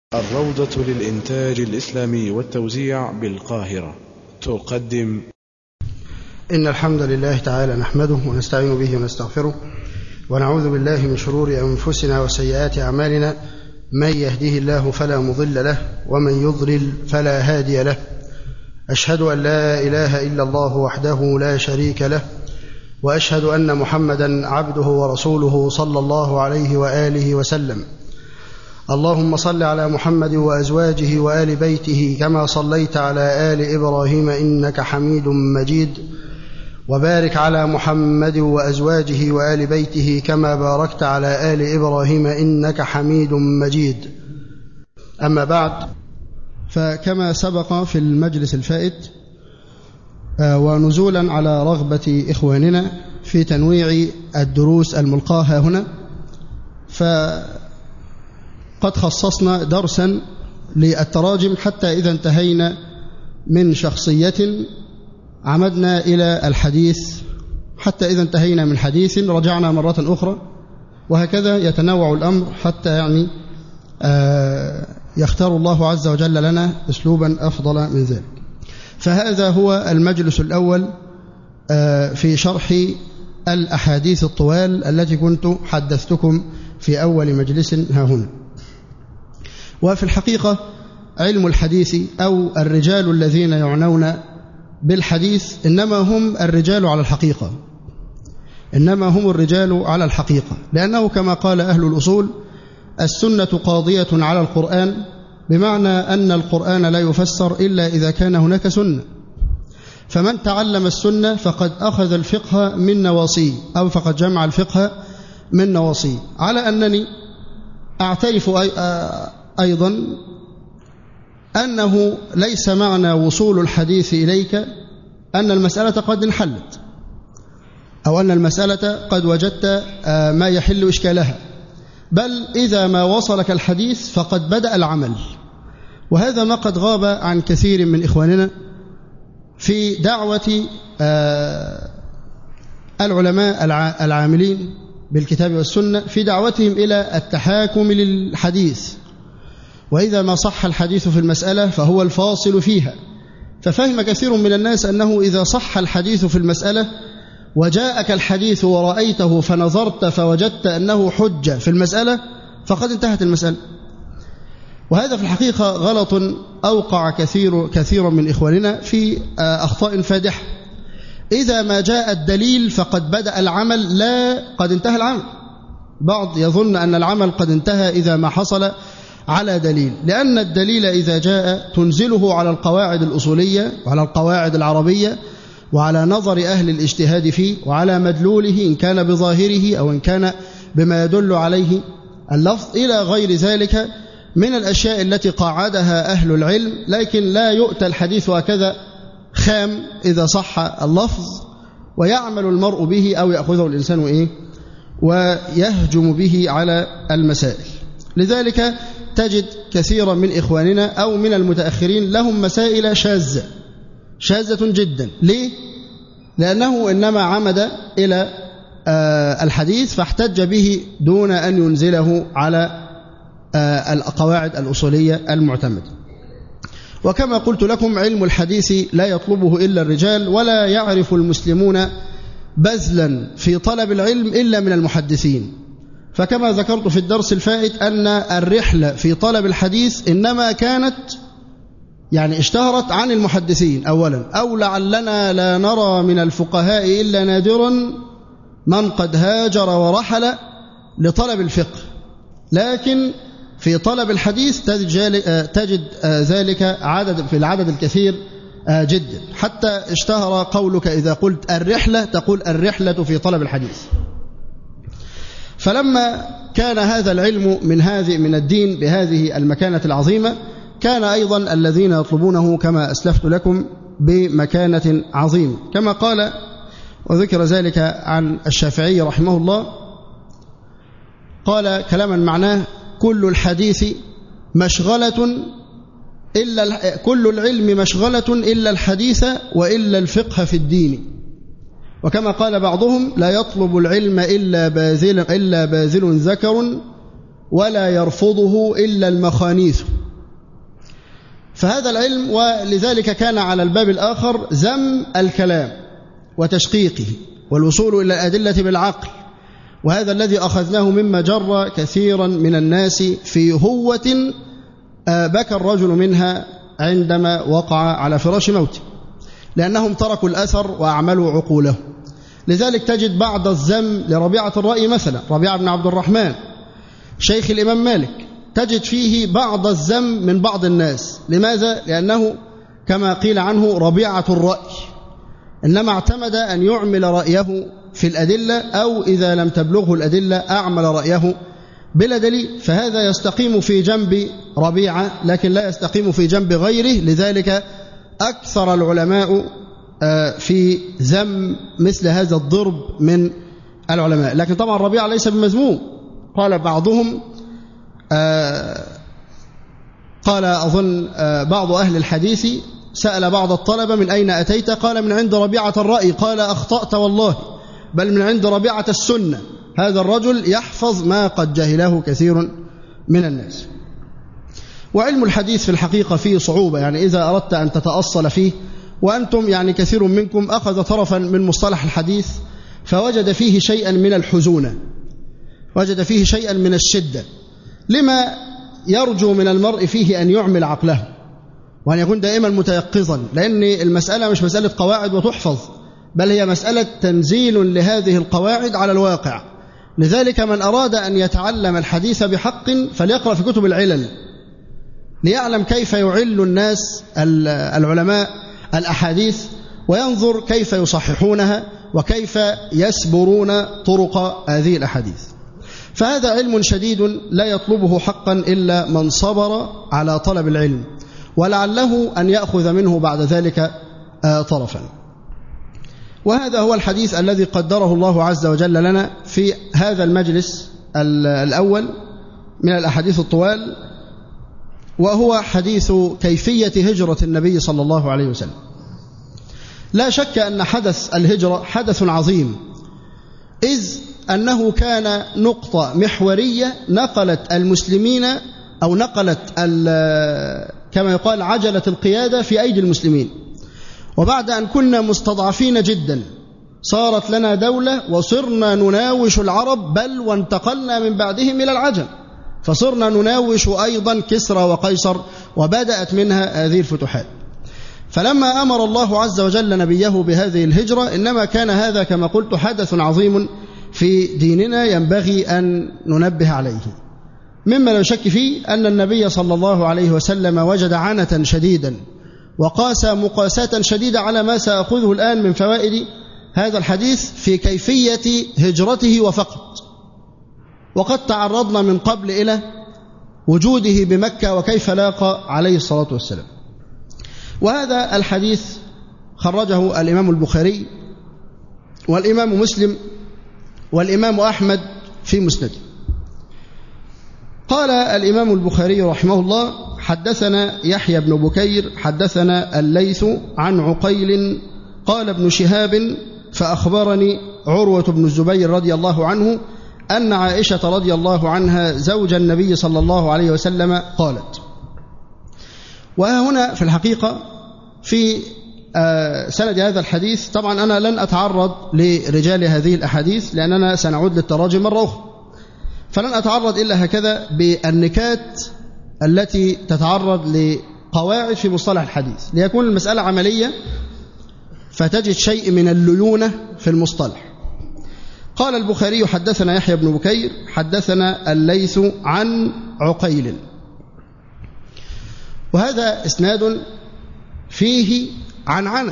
الروضة للإنتاج الإسلامي والتوزيع بالقاهرة تقدم. إن الحمد لله تعالى نحمده ونستعين به ونستغفره ونعوذ بالله من شرور أنفسنا وسيئات أعمالنا. من يهده الله فلا مضل له ومن يضلل فلا هادي له. أشهد أن لا إله إلا الله وحده لا شريك له، وأشهد أن محمدا عبده ورسوله صلى الله عليه وآله وسلم. اللهم صل على محمد وأزواجه وآل بيته كما صليت على آل إبراهيم إنك حميد مجيد، وبارك على محمد وأزواجه وآل بيته كما باركت على آل إبراهيم إنك حميد مجيد. أما بعد، فكما سبق في المجلس الفائت ونزولا على رغبة إخواننا في تنويع الدروس الملقاة هنا، قد خصصنا درسا للتراجم حتى إذا انتهينا من شخصية عمدنا إلى الحديث، حتى إذا انتهينا من حديث رجعنا مرة أخرى، وهكذا يتنوع الأمر حتى يختار الله عز وجل لنا أسلوبا أفضل من ذلك. فهذا هو المجلس الأول في شرح الأحاديث الطوال التي كنت حدثتكم في أول مجلس ها هنا. وفي الحقيقة علم الحديث أو الرجال الذين يعنون بالحديث إنما هم الرجال على الحقيقة، إنما هم الرجال على الحقيقة، لأنه كما قال أهل الأصول: السنة قاضية على القرآن، بمعنى أن القرآن لا يفسر إلا إذا كان هناك سنة. فمن تعلم السنة فقد أخذ الفقه من نواصيه، أو فقد جمع الفقه من نواصيه. على أنني أعترف أيضا أنه ليس معنى وصول الحديث إليك أن المسألة قد انحلت، أو أن المسألة قد وجدت ما يحل إشكالها، بل إذا ما وصلك الحديث فقد بدأ العمل. وهذا ما قد غاب عن كثير من إخواننا في دعوة العلماء العاملين بالكتاب والسنة، في دعوتهم إلى التحاكم للحديث، وإذا ما صح الحديث في المسألة فهو الفاصل فيها. ففهم كثير من الناس أنه إذا صح الحديث في المسألة وجاءك الحديث ورأيته فنظرت فوجدت أنه حجة في المسألة فقد انتهت المسألة. وهذا في الحقيقة غلط أوقع كثير من إخواننا في أخطاء فادحة. إذا ما جاء الدليل فقد بدأ العمل، لا قد انتهى العمل. بعض يظن أن العمل قد انتهى إذا ما حصل على دليل، لأن الدليل إذا جاء تنزله على القواعد الأصولية وعلى القواعد العربية وعلى نظر أهل الاجتهاد فيه وعلى مدلوله إن كان بظاهره أو إن كان بما يدل عليه اللفظ إلى غير ذلك من الأشياء التي قاعدها أهل العلم. لكن لا يؤتى الحديث هكذا خام إذا صح اللفظ ويعمل المرء به أو يأخذه الإنسان ويهجم به على المسائل. لذلك تجد كثيرا من إخواننا أو من المتأخرين لهم مسائل شاذة جدا. ليه؟ لأنه إنما عمد إلى الحديث فاحتج به دون أن ينزله على القواعد الأصولية المعتمدة. وكما قلت لكم، علم الحديث لا يطلبه إلا الرجال، ولا يعرف المسلمون بذلا في طلب العلم إلا من المحدثين. فكما ذكرت في الدرس الفائت أن الرحلة في طلب الحديث إنما كانت اشتهرت عن المحدثين أولا، أو لعلنا لا نرى من الفقهاء إلا نادرا من قد هاجر ورحل لطلب الفقه. لكن في طلب الحديث تجد ذلك في العدد الكثير جدا، حتى اشتهر قولك إذا قلت الرحلة تقول الرحلة في طلب الحديث. فلما كان هذا العلم من الدين بهذه المكانة العظيمة، كان أيضا الذين يطلبونه كما أسلفت لكم بمكانة عظيمة، كما قال وذكر ذلك عن الشافعي رحمه الله، قال كلاما معناه: كل العلم مشغلة إلا الحديث وإلا الفقه في الدين. وكما قال بعضهم: لا يطلب العلم إلا باذل ذكر ولا يرفضه إلا المخانيث. فهذا العلم، ولذلك كان على الباب الآخر ذم الكلام وتشقيقه والوصول إلى الأدلة بالعقل، وهذا الذي أخذناه مما جر كثيرا من الناس في هوة بكى الرجل منها عندما وقع على فراش موته، لأنهم تركوا الأثر وأعملوا عقوله. لذلك تجد بعض الذم لربيعة الرأي مثلا، ربيعة بن عبد الرحمن شيخ الإمام مالك، تجد فيه بعض الذم من بعض الناس. لماذا؟ لأنه كما قيل عنه ربيعة الرأي، إنما اعتمد أن يعمل رأيه في الأدلة، أو إذا لم تبلغه الأدلة أعمل رأيه بلا دليل، فهذا يستقيم في جنب ربيعة لكن لا يستقيم في جنب غيره. لذلك أكثر العلماء في ذم مثل هذا الضرب من العلماء. لكن طبعا ربيعة ليس بمذموم. قال بعضهم قال أظن بعض أهل الحديث سأل بعض الطلبة من أين أتيت؟ قال من عند ربيعة الرأي. قال أخطأت والله، بل من عند ربيعة السنة. هذا الرجل يحفظ ما قد جهله كثير من الناس. وعلم الحديث في الحقيقة فيه صعوبة، يعني إذا أردت أن تتأصل فيه، وأنتم يعني كثير منكم أخذ طرفا من مصطلح الحديث فوجد فيه شيئا من الحزونة، وجد فيه شيئا من الشدة، لما يرجو من المرء فيه أن يعمل عقله وأن يكون دائما متيقظا، لأن المسألة مش مسألة قواعد وتحفظ، بل هي مسألة تنزيل لهذه القواعد على الواقع. لذلك من أراد أن يتعلم الحديث بحق فليقرأ في كتب العلل، ليعلم كيف يعل الناس العلماء الأحاديث، وينظر كيف يصححونها وكيف يسبرون طرق هذه الأحاديث. فهذا علم شديد لا يطلبه حقا إلا من صبر على طلب العلم، ولعله أن يأخذ منه بعد ذلك طرفا. وهذا هو الحديث الذي قدره الله عز وجل لنا في هذا المجلس الأول من الأحاديث الطوال، وهو حديث كيفية هجرة النبي صلى الله عليه وسلم. لا شك أن حدث الهجرة حدث عظيم، إذ أنه كان نقطة محورية نقلت المسلمين، أو نقلت كما يقال عجلة القيادة في أيدي المسلمين. وبعد أن كنا مستضعفين جدا صارت لنا دولة، وصرنا نناوش العرب، بل وانتقلنا من بعدهم إلى العجم، فصرنا نناوش أيضا كسرى وقيصر، وبدأت منها هذه الفتوحات. فلما أمر الله عز وجل نبيه بهذه الهجرة، إنما كان هذا كما قلت حدث عظيم في ديننا ينبغي أن ننبه عليه. مما لا شك فيه أن النبي صلى الله عليه وسلم وجد عنة شديدا، وقاس مقاسة شديدة على ما سأخذه الآن من فوائد هذا الحديث في كيفية هجرته وفقط. وقد تعرضنا من قبل إلى وجوده بمكة وكيف لاقى عليه الصلاة والسلام. وهذا الحديث خرجه الإمام البخاري والإمام مسلم والإمام أحمد في مسنده. قال الإمام البخاري رحمه الله: حدثنا يحيى بن بكير حدثنا الليث عن عقيل قال ابن شهاب فأخبرني عروة بن الزبير رضي الله عنه أن عائشة رضي الله عنها زوج النبي صلى الله عليه وسلم قالت. وهنا في الحقيقة في سند هذا الحديث، طبعا أنا لن أتعرض لرجال هذه الأحاديث لأننا سنعود للتراجم مرة أخرى، فلن أتعرض إلا هكذا بالنكات التي تتعرض لقواعد في مصطلح الحديث، ليكون المسألة عملية فتجد شيء من الليونة في المصطلح. قال البخاري: حدثنا يحيى بن بكير حدثنا الليث عن عقيل. وهذا إسناد فيه عنعنة،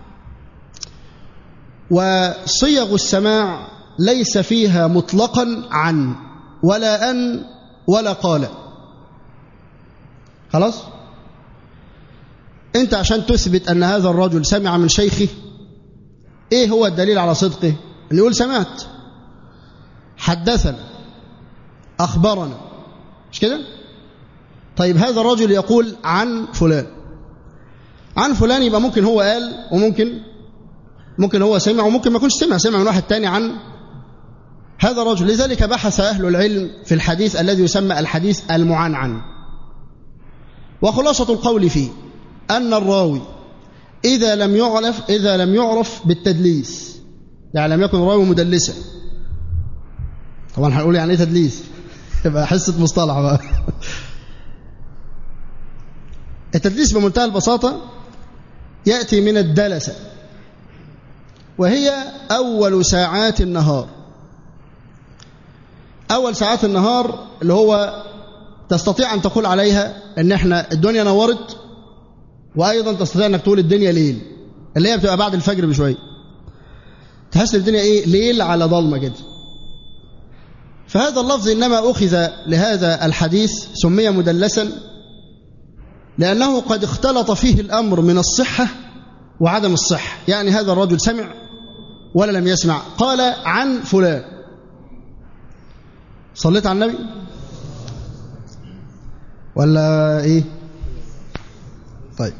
وصيغ السماع ليس فيها مطلقا عن ولا أن ولا قال. خلاص؟ أنت عشان تثبت أن هذا الرجل سمع من شيخه، إيه هو الدليل على صدقه؟ أن يقول سمعت، حدثنا، أخبرنا، مش كده؟ طيب هذا الرجل يقول عن فلان، عن فلان، يبقى ممكن هو قال، وممكن هو سمع، وممكن ما يكونش سمع من واحد تاني عن هذا الرجل. لذلك بحث أهل العلم في الحديث الذي يسمى الحديث المعنعن، وخلاصة القول فيه أن الراوي إذا لم يعرف بالتدليس، يعني لم يكن راوي مدلسا. طبعا هنقول يعني ايه تدليس، يبقى حصة مصطلح بقى. التدليس بمنتهى البساطة يأتي من الدلسة، وهي أول ساعات النهار. أول ساعات النهار اللي هو تستطيع أن تقول عليها أن احنا الدنيا نورت، وأيضا تستطيع أنك تقول الدنيا ليل، اللي هي بتبقى بعد الفجر بشوية، تحس الدنيا إيه؟ ليل على ضلمة كده. فهذا اللفظ إنما أخذ لهذا الحديث سمي مدلسا لأنه قد اختلط فيه الأمر من الصحة وعدم الصحة. يعني هذا الرجل سمع ولا لم يسمع؟ قال عن فلان. صليت على النبي ولا إيه؟ طيب،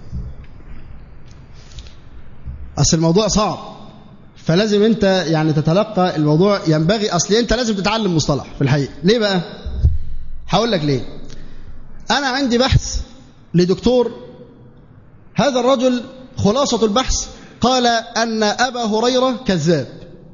أصل الموضوع صعب، فلازم أنت يعني تتلقى الموضوع. ينبغي أصل أنت لازم تتعلم مصطلح في الحقيقة. ليه بقى؟ هقول لك ليه. أنا عندي بحث لدكتور، هذا الرجل خلاصة البحث قال أن أبا هريرة كذاب،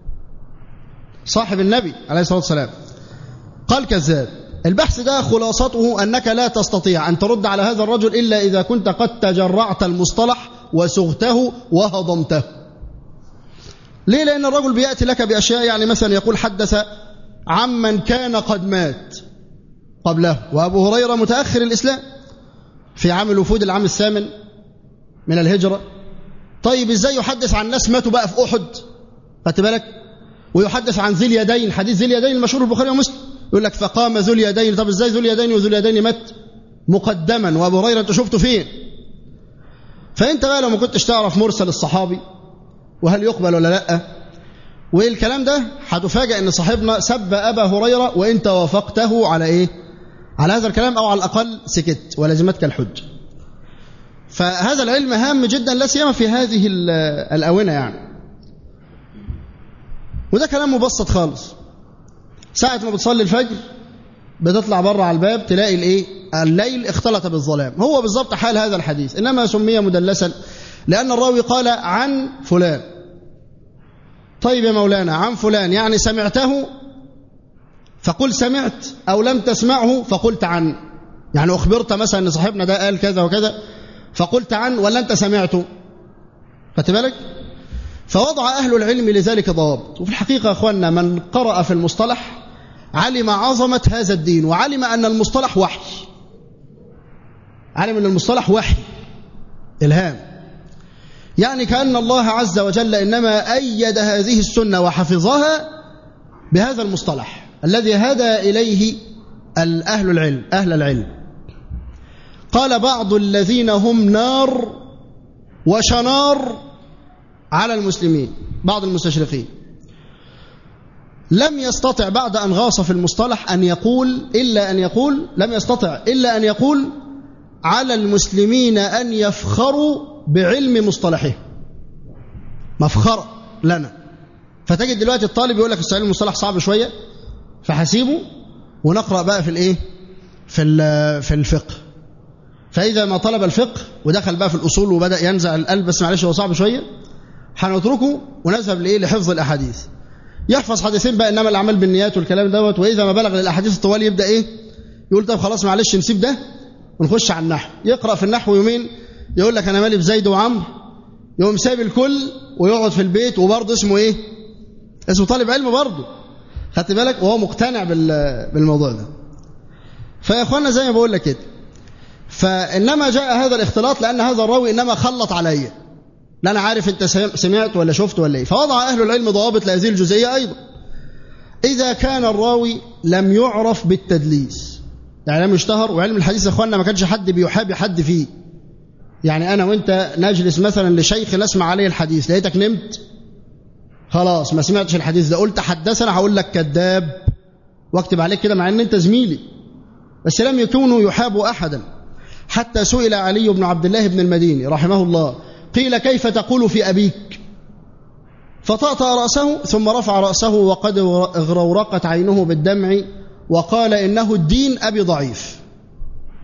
صاحب النبي عليه الصلاة والسلام قال كذاب. البحث ده خلاصته أنك لا تستطيع أن ترد على هذا الرجل إلا إذا كنت قد تجرعت المصطلح وسغته وهضمته. ليه؟ لأن الرجل بيأتي لك بأشياء، يعني مثلا يقول حدث عمن كان قد مات قبله، وأبو هريرة متأخر الإسلام في عام الوفود، العام 8 من الهجرة. طيب إزاي يحدث عن ناس ماتوا بقى في أحد؟ خدت بالك؟ ويحدث عن ذي اليدين، حديث ذي اليدين المشهور البخاري ومسلم، يقول لك فقام ذو اليدين. طب إزاي ذو اليدين وذو اليدين مات مقدما وأبو هريرة أنت شفته فين؟ فأنت بقى لو ما كنتش تعرف مرسل الصحابي وهل يقبل ولا لا وايه الكلام ده، هتفاجئ ان صاحبنا سب ابا هريره وانت وافقته على ايه؟ على هذا الكلام، او على الاقل سكت ولزمتك الحج. فهذا العلم هام جدا، لا سيما في هذه الاونه يعني. وده كلام مبسط خالص. ساعه ما بتصلي الفجر بتطلع بره على الباب تلاقي الايه؟ الليل اختلط بالظلام. هو بالضبط حال هذا الحديث، انما سمي مدلسا لأن الراوي قال عن فلان. طيب يا مولانا، عن فلان يعني سمعته فقل سمعت، أو لم تسمعه فقلت عن. يعني أخبرت مثلا أن صاحبنا ده قال كذا وكذا فقلت عن، ولا أنت سمعته؟ خدت بالك؟ فوضع أهل العلم لذلك ضوابط. وفي الحقيقة يا أخواننا، من قرأ في المصطلح علم عظمة هذا الدين، وعلم أن المصطلح وحي. علم أن المصطلح وحي إلهام، يعني كأن الله عز وجل إنما أيد هذه السنة وحفظها بهذا المصطلح الذي هدى إليه أهل العلم. قال بعض الذين هم نار وشنار على المسلمين، بعض المستشرقين، لم يستطع بعد أن غاص في المصطلح لم يستطع إلا أن يقول على المسلمين أن يفخروا بعلم مصطلحه، مفخرة لنا. فتجد دلوقتي الطالب يقول لك السؤال المصطلح صعب شوية فحسيبه ونقرأ بقى في الايه؟ في الفقه. فإذا ما طلب الفقه ودخل بقى في الأصول وبدأ ينزع القلب، بس معلش هو صعب شوية، هنتركه ونذهب لإيه؟ لحفظ الأحاديث. يحفظ حديثين بقى، إنما الأعمال بالنيات والكلام دوت. وإذا ما بلغ للأحاديث الطوال يبدأ إيه؟ يقول طب خلاص معلش نسيب ده ونخش على النحو. يقرأ في النحو يومين يقول لك أنا مالي بزيد وعمرو، يقوم ساب الكل ويقعد في البيت، وبرضه اسمه إيه؟ اسمه طالب علم برضه. خدت بالك؟ وهو مقتنع بالموضوع ده. فيا أخوانا زي ما بقول لك كده، فإنما جاء هذا الاختلاط لأن هذا الراوي إنما خلط عليا، لا أنا عارف أنت سمعت ولا شفت ولا إيه. فوضع أهل العلم ضوابط لهذه الجزئية أيضا. إذا كان الراوي لم يعرف بالتدليس، يعني لم يشتهر، وعلم الحديث يا أخوانا ما كانش حد بيحابي حد فيه. يعني أنا وأنت نجلس مثلا لشيخ نسمع عليه الحديث، لقيتك نمت خلاص ما سمعتش الحديث ده، قلت حدثنا، هقول لك كذاب واكتب عليك كده مع أن أنت زميلي. بس لم يكونوا يحابوا أحدا. حتى سئل علي بن عبد الله بن المديني رحمه الله، قيل كيف تقول في أبيك؟ فطأطأ رأسه ثم رفع رأسه وقد اغرورقت عينه بالدمع وقال إنه الدين أبي ضعيف.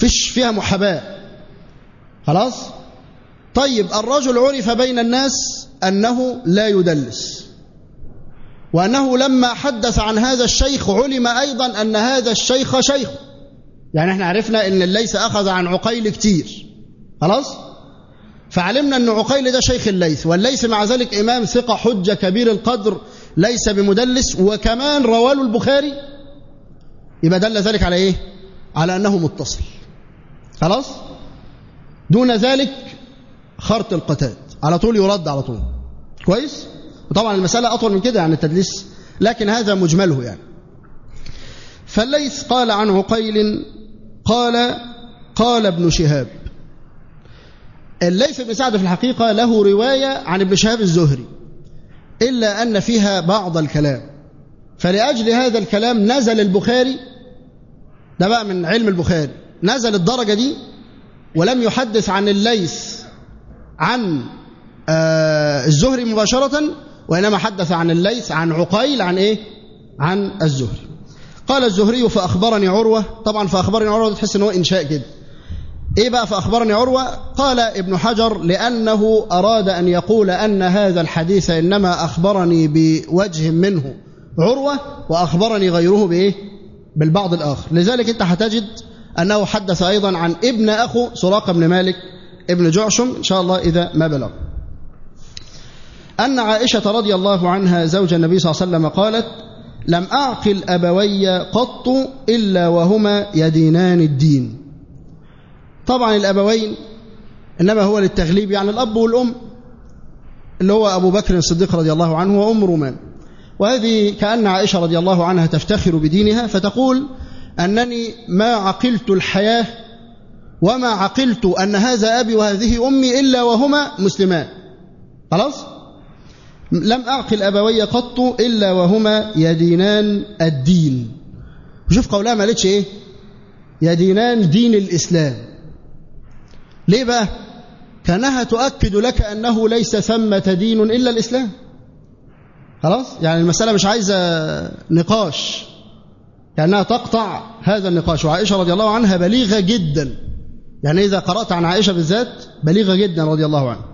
فيش فيها محاباة. خلاص. طيب الرجل عرف بين الناس أنه لا يدلس، وأنه لما حدث عن هذا الشيخ علم أيضا أن هذا الشيخ شيخ، يعني احنا عرفنا أن الليث أخذ عن عقيل كتير. خلاص. فعلمنا أن عقيل ده شيخ الليث، والليث مع ذلك إمام ثقة حجة كبير القدر ليس بمدلس، وكمان رواه البخاري، يبقى دل ذلك على إيه؟ على أنه متصل. خلاص. دون ذلك خرط القتاد على طول يرد على طول. كويس. وطبعا المسألة أطول من كده يعني التدليس، لكن هذا مجمله يعني. فالليث قال عن عقيل قال ابن شهاب. الليث بن سعد في الحقيقة له رواية عن ابن شهاب الزهري، إلا أن فيها بعض الكلام، فلأجل هذا الكلام نزل البخاري، ده بقى من علم البخاري، نزل الدرجة دي ولم يحدث عن الليث عن الزهري مباشرة، وإنما حدث عن الليث عن عقيل عن إيه؟ عن الزهري. قال الزهري فأخبرني عروة. طبعا فأخبرني عروة تحس إن هو إنشاء كده. إيه بقى فأخبرني عروة؟ قال ابن حجر لأنه أراد أن يقول أن هذا الحديث إنما أخبرني بوجه منه عروة، وأخبرني غيره بإيه؟ بالبعض الآخر. لذلك أنت هتجد أنه حدث أيضا عن ابن أخو سراقة بن مالك ابن جعشم إن شاء الله إذا ما بلغ، أن عائشة رضي الله عنها زوج النبي صلى الله عليه وسلم قالت: لم أعقل أبوي قط إلا وهما يدينان الدين. طبعا الأبوين إنما هو للتغليب، يعني الأب والأم، اللي هو أبو بكر الصديق رضي الله عنه وأم رومان. وهذه كأن عائشة رضي الله عنها تفتخر بدينها، فتقول: أنني ما عقلت الحياة وما عقلت أن هذا أبي وهذه أمي إلا وهما مسلمان. خلاص. لم أعقل أبوي قط إلا وهما يدينان الدين. وشوف قولها ما قالتش إيه؟ يدينان دين الإسلام. ليه بقى؟ كانها تؤكد لك أنه ليس ثمة دين إلا الإسلام. خلاص. يعني المسألة مش عايزة نقاش، كأنها تقطع هذا النقاش. وعائشة رضي الله عنها بليغة جدا، يعني إذا قرأت عن عائشة بالذات بليغة جدا رضي الله عنها.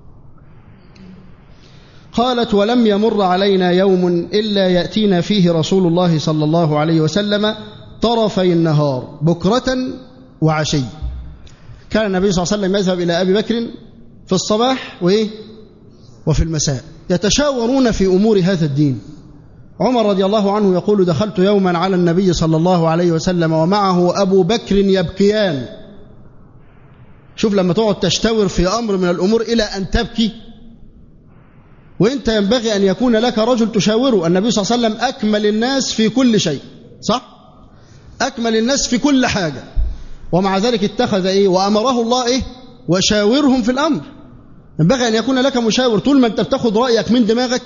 قالت: ولم يمر علينا يوم إلا يأتينا فيه رسول الله صلى الله عليه وسلم طرفي النهار بكرة وعشي. كان النبي صلى الله عليه وسلم يذهب إلى أبي بكر في الصباح وفي المساء، يتشاورون في أمور هذا الدين. عمر رضي الله عنه يقول: دخلت يوما على النبي صلى الله عليه وسلم ومعه أبو بكر يبكيان. شوف لما تقعد تشتور في أمر من الأمور إلى أن تبكي، وإنت ينبغي أن يكون لك رجل تشاوره. النبي صلى الله عليه وسلم أكمل الناس في كل شيء، صح؟ أكمل الناس في كل حاجة، ومع ذلك اتخذ وأمره الله وشاورهم في الأمر. ينبغي أن يكون لك مشاور. طول ما أنت بتاخد رأيك من دماغك،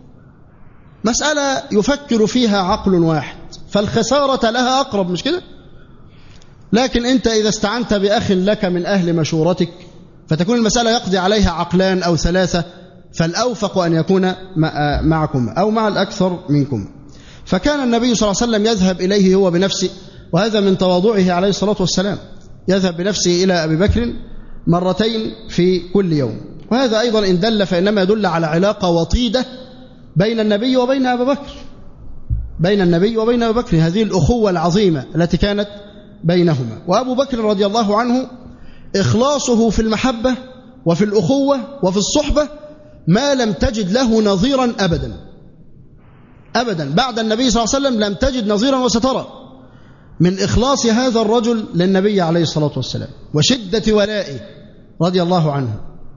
مسألة يفكر فيها عقل واحد، فالخسارة لها أقرب، مش كده؟ لكن أنت إذا استعنت بأخ لك من أهل مشورتك، فتكون المسألة يقضي عليها عقلان أو ثلاثة، فالأوفق أن يكون معكم أو مع الأكثر منكم. فكان النبي صلى الله عليه وسلم يذهب إليه هو بنفسه، وهذا من تواضعه عليه الصلاة والسلام، يذهب بنفسه إلى أبي بكر مرتين في كل يوم. وهذا أيضا إن دل فإنما يدل على علاقة وطيدة بين النبي وبين أبي بكر، بين النبي وبين أبي بكر، هذه الأخوة العظيمة التي كانت بينهما. وأبو بكر رضي الله عنه إخلاصه في المحبة وفي الأخوة وفي الصحبة ما لم تجد له نظيرا أبدا أبدا. بعد النبي صلى الله عليه وسلم لم تجد نظيرا، وسترى من إخلاص هذا الرجل للنبي عليه الصلاة والسلام وشدة ولائه رضي الله عنه.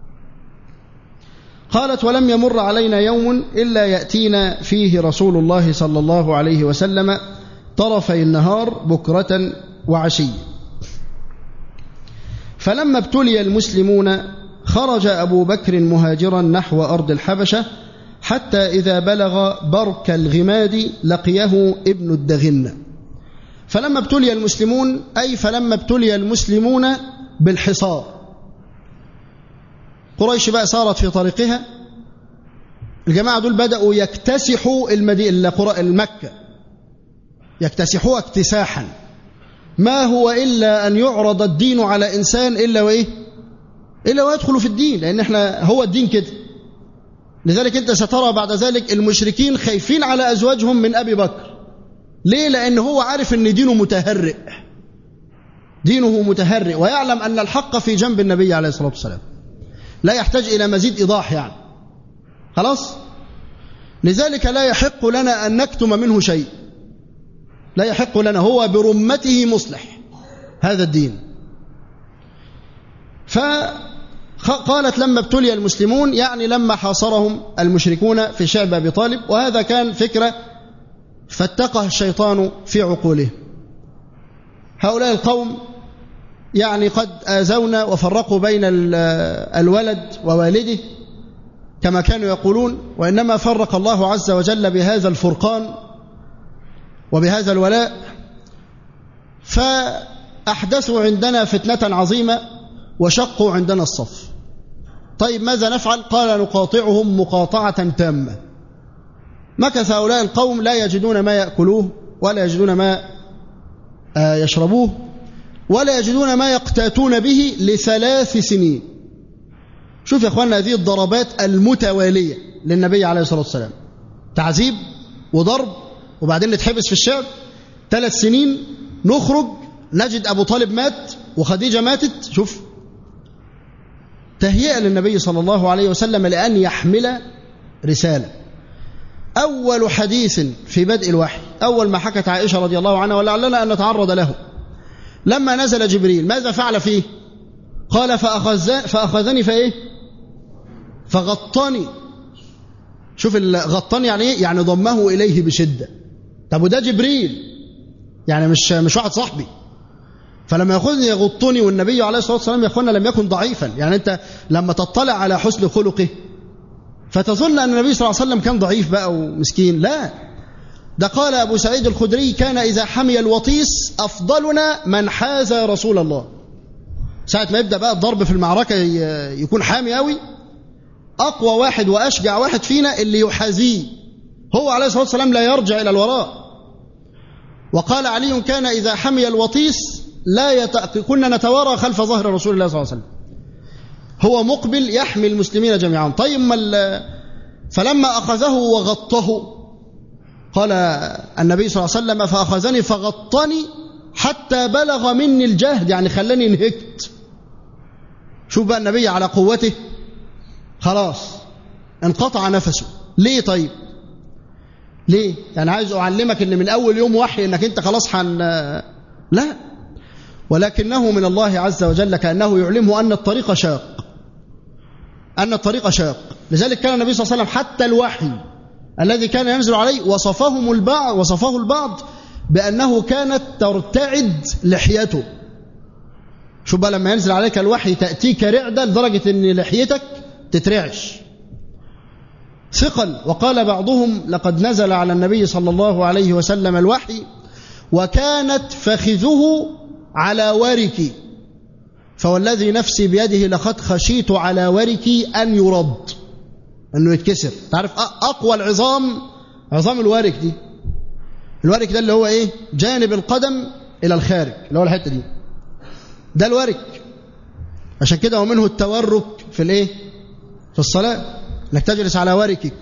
قالت: ولم يمر علينا يوم إلا يأتينا فيه رسول الله صلى الله عليه وسلم طرفي النهار بكرة وعشي. فلما ابتلي المسلمون خرج أبو بكر مهاجرا نحو أرض الحبشة، حتى إذا بلغ برك الغماد لقيه ابن الدغن. فلما ابتلي المسلمون أي فلما ابتلي المسلمون بالحصار، قريش بقى صارت في طريقها، الجماعة دول بدأوا يكتسحوا المكة، يكتسحوها اكتساحا، ما هو إلا أن يعرض الدين على إنسان إلا ويدخل في الدين، لأن احنا هو الدين كده. لذلك أنت سترى بعد ذلك المشركين خايفين على أزواجهم من أبي بكر. ليه؟ لأن هو عارف أن دينه متهرئ ويعلم أن الحق في جنب النبي عليه الصلاة والسلام، لا يحتاج إلى مزيد إيضاح يعني. خلاص؟ لذلك لا يحق لنا أن نكتم منه شيء، لا يحق لنا، هو برمته مصلح هذا الدين. فقالت لما ابتلي المسلمون، يعني لما حاصرهم المشركون في شعب أبي طالب، وهذا كان فكرة فاتقه الشيطان في عقوله. هؤلاء القوم يعني قد آذونا وفرقوا بين الولد ووالده كما كانوا يقولون، وإنما فرق الله عز وجل بهذا الفرقان وبهذا الولاء، فأحدثوا عندنا فتنة عظيمة وشقوا عندنا الصف. طيب ماذا نفعل؟ قال نقاطعهم مقاطعة تامة. مكث هؤلاء القوم لا يجدون ما يأكلوه ولا يجدون ما يشربوه ولا يجدون ما يقتاتون به ل3 سنين. شوف يا أخوانا هذه الضربات المتوالية للنبي عليه الصلاة والسلام، تعذيب وضرب، وبعدين نتحبس في الشعب 3 سنين، نخرج نجد أبو طالب مات وخديجة ماتت. شوف تهيئة للنبي صلى الله عليه وسلم لأن يحمل رسالة. أول حديث في بدء الوحي، أول ما حكت عائشة رضي الله عنها ولعلنا أن نتعرض له، لما نزل جبريل ماذا فعل فيه؟ قال فأخذني فغطني. شوف غطني يعني إيه؟ يعني ضمه إليه بشدة. طب وده جبريل يعني مش واحد صاحبي، فلما يأخذني يغطني، والنبي عليه الصلاة والسلام يا أخوانا لم يكن ضعيفا. يعني أنت لما تطلع على حسن خلقه فتظن أن النبي صلى الله عليه وسلم كان ضعيف بقى ومسكين، لا، ده قال أبو سعيد الخدري كان إذا حمي الوطيس أفضلنا من حاز رسول الله. ساعة ما يبدأ بقى الضرب في المعركة يكون حامي قوي، أقوى واحد وأشجع واحد فينا اللي يحازيه. هو عليه الصلاة والسلام لا يرجع إلى الوراء. وقال علي كان إذا حمي الوطيس كنا نتوارى خلف ظهر رسول الله صلى الله عليه وسلم، هو مقبل يحمي المسلمين جميعا. طيب فلما أخذه وغطه، قال النبي صلى الله عليه وسلم فأخذني فغطني حتى بلغ مني الجهد، يعني خلاني انهكت. شوف بقى النبي على قوته، خلاص انقطع نفسه. ليه؟ طيب ليه؟ يعني عايز أعلمك ان من أول يوم وحي انك انت خلاص لا، ولكنه من الله عز وجل كأنه يعلمه أن الطريق شاق. لذلك كان النبي صلى الله عليه وسلم حتى الوحي الذي كان ينزل عليه وصفه البعض بأنه كانت ترتعد لحيته. شوف بقى لما ينزل عليك الوحي تأتيك رعدة لدرجة أن لحيتك تترعش، ثقل. وقال بعضهم لقد نزل على النبي صلى الله عليه وسلم الوحي وكانت فخذه على وركي، فوالذي نفسي بيده لقد خشيت على وركي أن يرد، أنه يتكسر. تعرف أقوى العظام عظام الورك دي، الورك ده اللي هو إيه؟ جانب القدم إلى الخارج، اللي هو الحتة دي، ده الورك. عشان كده ومنه التورك في الصلاة، انك تجلس على وركك.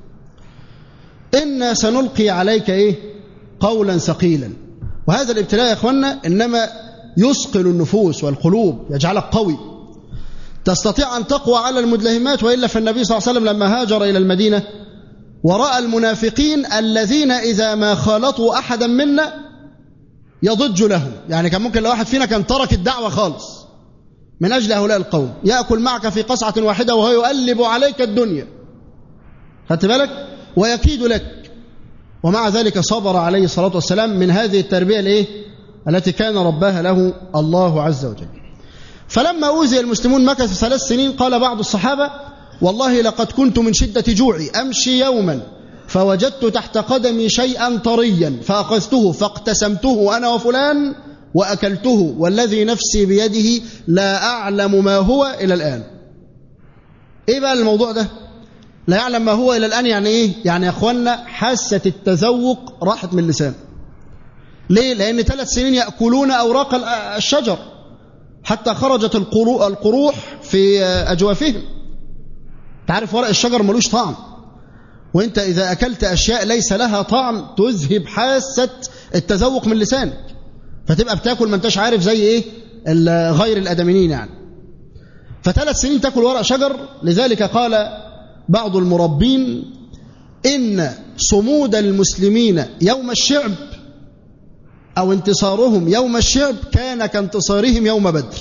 إنا سنلقي عليك قولا ثقيلا. وهذا الابتلاء يا اخوانا انما يثقل النفوس والقلوب، يجعلك قوي تستطيع ان تقوى على المدلهمات. والا فالنبي صلى الله عليه وسلم لما هاجر الى المدينه وراى المنافقين الذين اذا ما خالطوا احدا منا يضج لهم، يعني كان ممكن لو واحد فينا كان ترك الدعوه خالص من اجل هؤلاء القوم، ياكل معك في قصعه واحده وهو يقلب عليك الدنيا، خدت بالك، ويكيد لك. ومع ذلك صبر عليه الصلاة والسلام من هذه التربية التي كان رباها له الله عز وجل. فلما أوذي المسلمون مكثوا 3 سنين، قال بعض الصحابة والله لقد كنت من شدة جوعي أمشي يوما فوجدت تحت قدمي شيئا طريا فأخذته فاقتسمته أنا وفلان وأكلته والذي نفسي بيده لا أعلم ما هو إلى الآن. إيه بقى الموضوع ده؟ لا يعلم ما هو إلى الآن يعني إيه؟ يعني يا أخوانا حاسة التذوق راحت من اللسان. ليه؟ لأن 3 سنين يأكلون أوراق الشجر حتى خرجت القروح في أجوافهم. تعرف ورق الشجر ملوش طعم، وانت إذا أكلت أشياء ليس لها طعم تذهب حاسة التذوق من لسانك، فتبقى بتاكل ما انتش عارف زي ايه غير الأدميين يعني. ف3 سنين تاكل ورق شجر. لذلك قال بعض المربين إن صمود المسلمين يوم الشعب أو انتصارهم يوم الشعب كان كانتصارهم يوم بدر.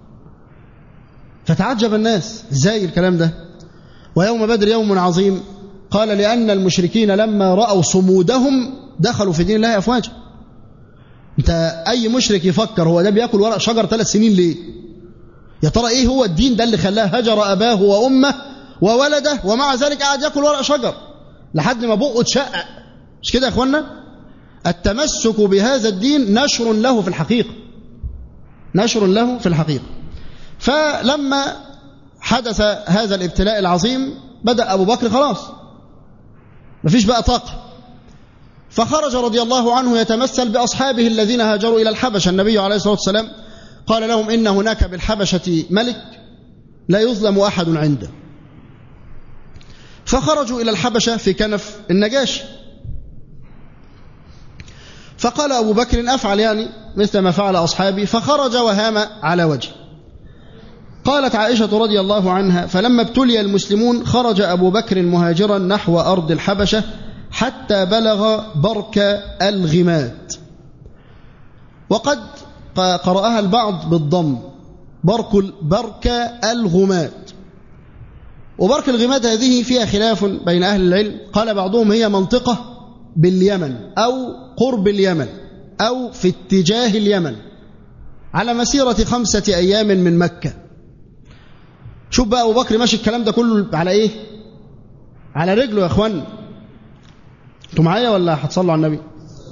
فتعجب الناس ازاي الكلام ده، ويوم بدر يوم عظيم. قال لأن المشركين لما رأوا صمودهم دخلوا في دين الله أفواجا. انت أي مشرك يفكر هو ده بيأكل ورق شجر 3 سنين ليه؟ يا ترى ايه هو الدين ده اللي خلاه هجر أباه وأمه وولده ومع ذلك قاعد يأكل ورق شجر لحد ما بقه اتشقق؟ مش كده يا اخوانا؟ التمسك بهذا الدين نشر له في الحقيقة، نشر له في الحقيقة. فلما حدث هذا الابتلاء العظيم بدأ أبو بكر خلاص مفيش بقى طاقة، فخرج رضي الله عنه يتمثل بأصحابه الذين هاجروا إلى الحبشة. النبي عليه الصلاة والسلام قال لهم إن هناك بالحبشة ملك لا يظلم أحد عنده. فخرجوا إلى الحبشة في كنف النجاشي. فقال أبو بكر أفعل يعني مثل ما فعل أصحابي، فخرج وهام على وجهه. قالت عائشة رضي الله عنها فلما ابتلي المسلمون خرج أبو بكر مهاجرا نحو أرض الحبشة حتى بلغ برك الغماد. وقد قرأها البعض بالضم برك الغماد. وبرك الغماد هذه فيها خلاف بين أهل العلم. قال بعضهم هي منطقة باليمن أو قرب اليمن أو في اتجاه اليمن على مسيرة 5 أيام من مكة. شوف بقى أبو بكر ماشي الكلام ده كله على إيه؟ على رجله يا أخوان. أنتوا معايا ولا هتصلوا على النبي؟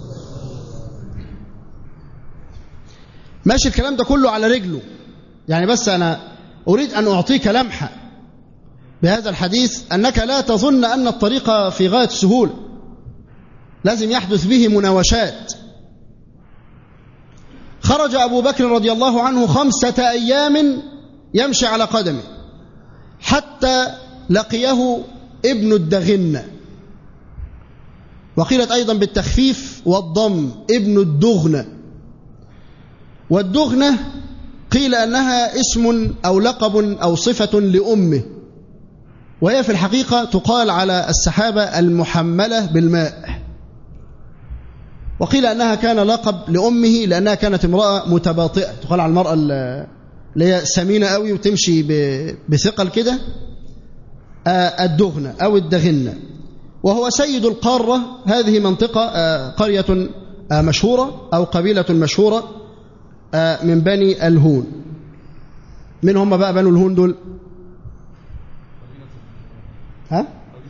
ماشي الكلام ده كله على رجله يعني. بس أنا أريد أن أعطيك لمحة بهذا الحديث أنك لا تظن أن الطريق في غاية السهولة، لازم يحدث به مناوشات. خرج أبو بكر رضي الله عنه 5 أيام يمشي على قدمه حتى لقيه ابن الدغنة، وقيلت أيضا بالتخفيف والضم ابن الدغنة. والدغنة قيل أنها اسم أو لقب أو صفة لأمه، وهي في الحقيقة تقال على السحابة المحملة بالماء. وقيل أنها كان لقب لأمه لأنها كانت امرأة متباطئة، تقال على المرأة اللي هي سمينة قوي وتمشي بثقل كده، الدغنة أو الدغنة. وهو سيد القارة. هذه منطقة قرية مشهورة أو قبيلة مشهورة من بني الهون. من هم بقى بنو الهون دول؟ ها؟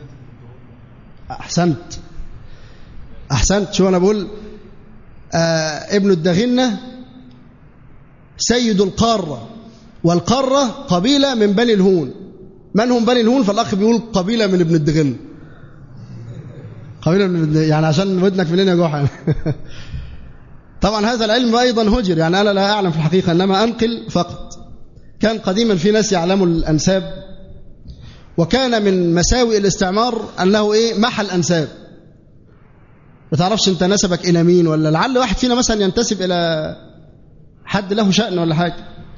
أحسنت. شو أنا بقول؟ ابن الدغنة سيد القارة، والقارة قبيلة من بني الهون. من هم بني الهون؟ فالأخ بيقول قبيلة من ابن الدغنة. قبيلة من يعني عشان ودنك منين يا جوحة. طبعا هذا العلم أيضا هجر، يعني أنا لا أعلم في الحقيقة إنما أنقل فقط. كان قديما في ناس يعلموا الأنساب، وكان من مساوئ الاستعمار أنه محى الأنساب. ما تعرفش أنت نسبك إلى مين، ولا لعل واحد فينا مثلا ينتسب إلى حد له شأن ولا حاجة.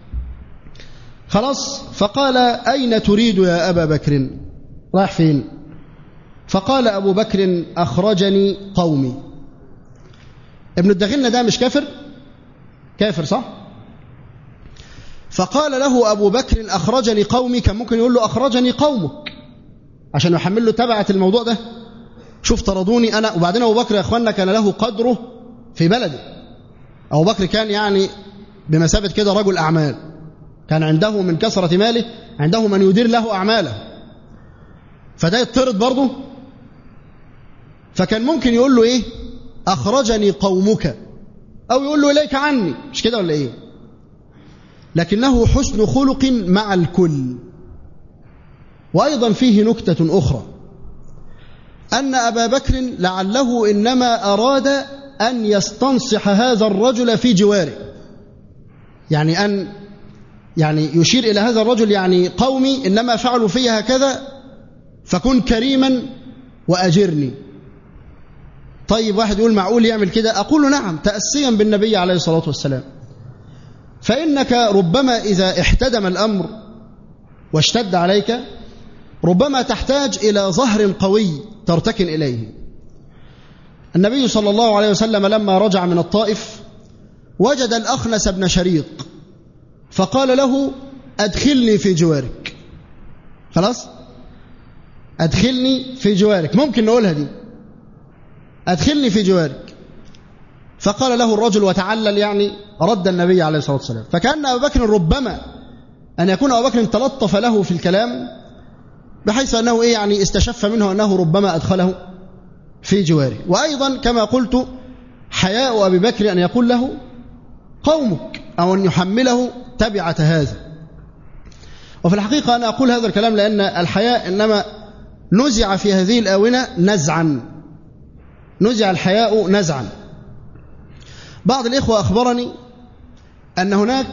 خلاص. فقال أين تريد يا أبا بكر؟ رايح فين؟ فقال أبو بكر أخرجني قومي. ابن الدغنة ده مش كافر؟ كافر صح؟ فقال له أبو بكر أخرجني قومي. كان ممكن يقول له أخرجني قومك عشان يحمل له تبعة الموضوع ده. شوف طردوني أنا. وبعدين أبو بكر يا أخوانا كان له قدره في بلده. أبو بكر كان يعني بمثابة كده رجل أعمال، كان عنده من كثرة ماله عنده من يدير له أعماله، فده يطرد برضه. فكان ممكن يقول له أخرجني قومك، أو يقول له إليك عني، مش كده ولا إيه؟ لكنه حسن خلق مع الكل. وأيضا فيه نكتة أخرى، أن أبا بكر لعله إنما أراد أن يستنصح هذا الرجل في جواره، يعني أن يشير إلى هذا الرجل، يعني قومي إنما فعلوا في هكذا فكن كريما وأجرني. طيب واحد يقول معقول يعمل كده؟ أقول له نعم، تأسيا بالنبي عليه الصلاة والسلام. فإنك ربما إذا احتدم الأمر واشتد عليك ربما تحتاج إلى ظهر قوي ترتكن إليه. النبي صلى الله عليه وسلم لما رجع من الطائف وجد الأخنس بن شريق فقال له أدخلني في جوارك. خلاص، أدخلني في جوارك، ممكن نقولها دي، أدخلني في جوارك. فقال له الرجل وتعلل، يعني رد النبي عليه الصلاة والسلام. فكأن أبا بكر ربما أن يكون أبا بكر تلطف له في الكلام بحيث أنه يعني استشف منه أنه ربما أدخله في جواره. وأيضا كما قلت حياء أبي بكر أن يقول له قومك، أو أن يحمله تبعة هذا. وفي الحقيقة أنا أقول هذا الكلام لأن الحياء إنما نزع في هذه الآونة نزعا، نزع الحياء نزعا. بعض الإخوة أخبرني أن هناك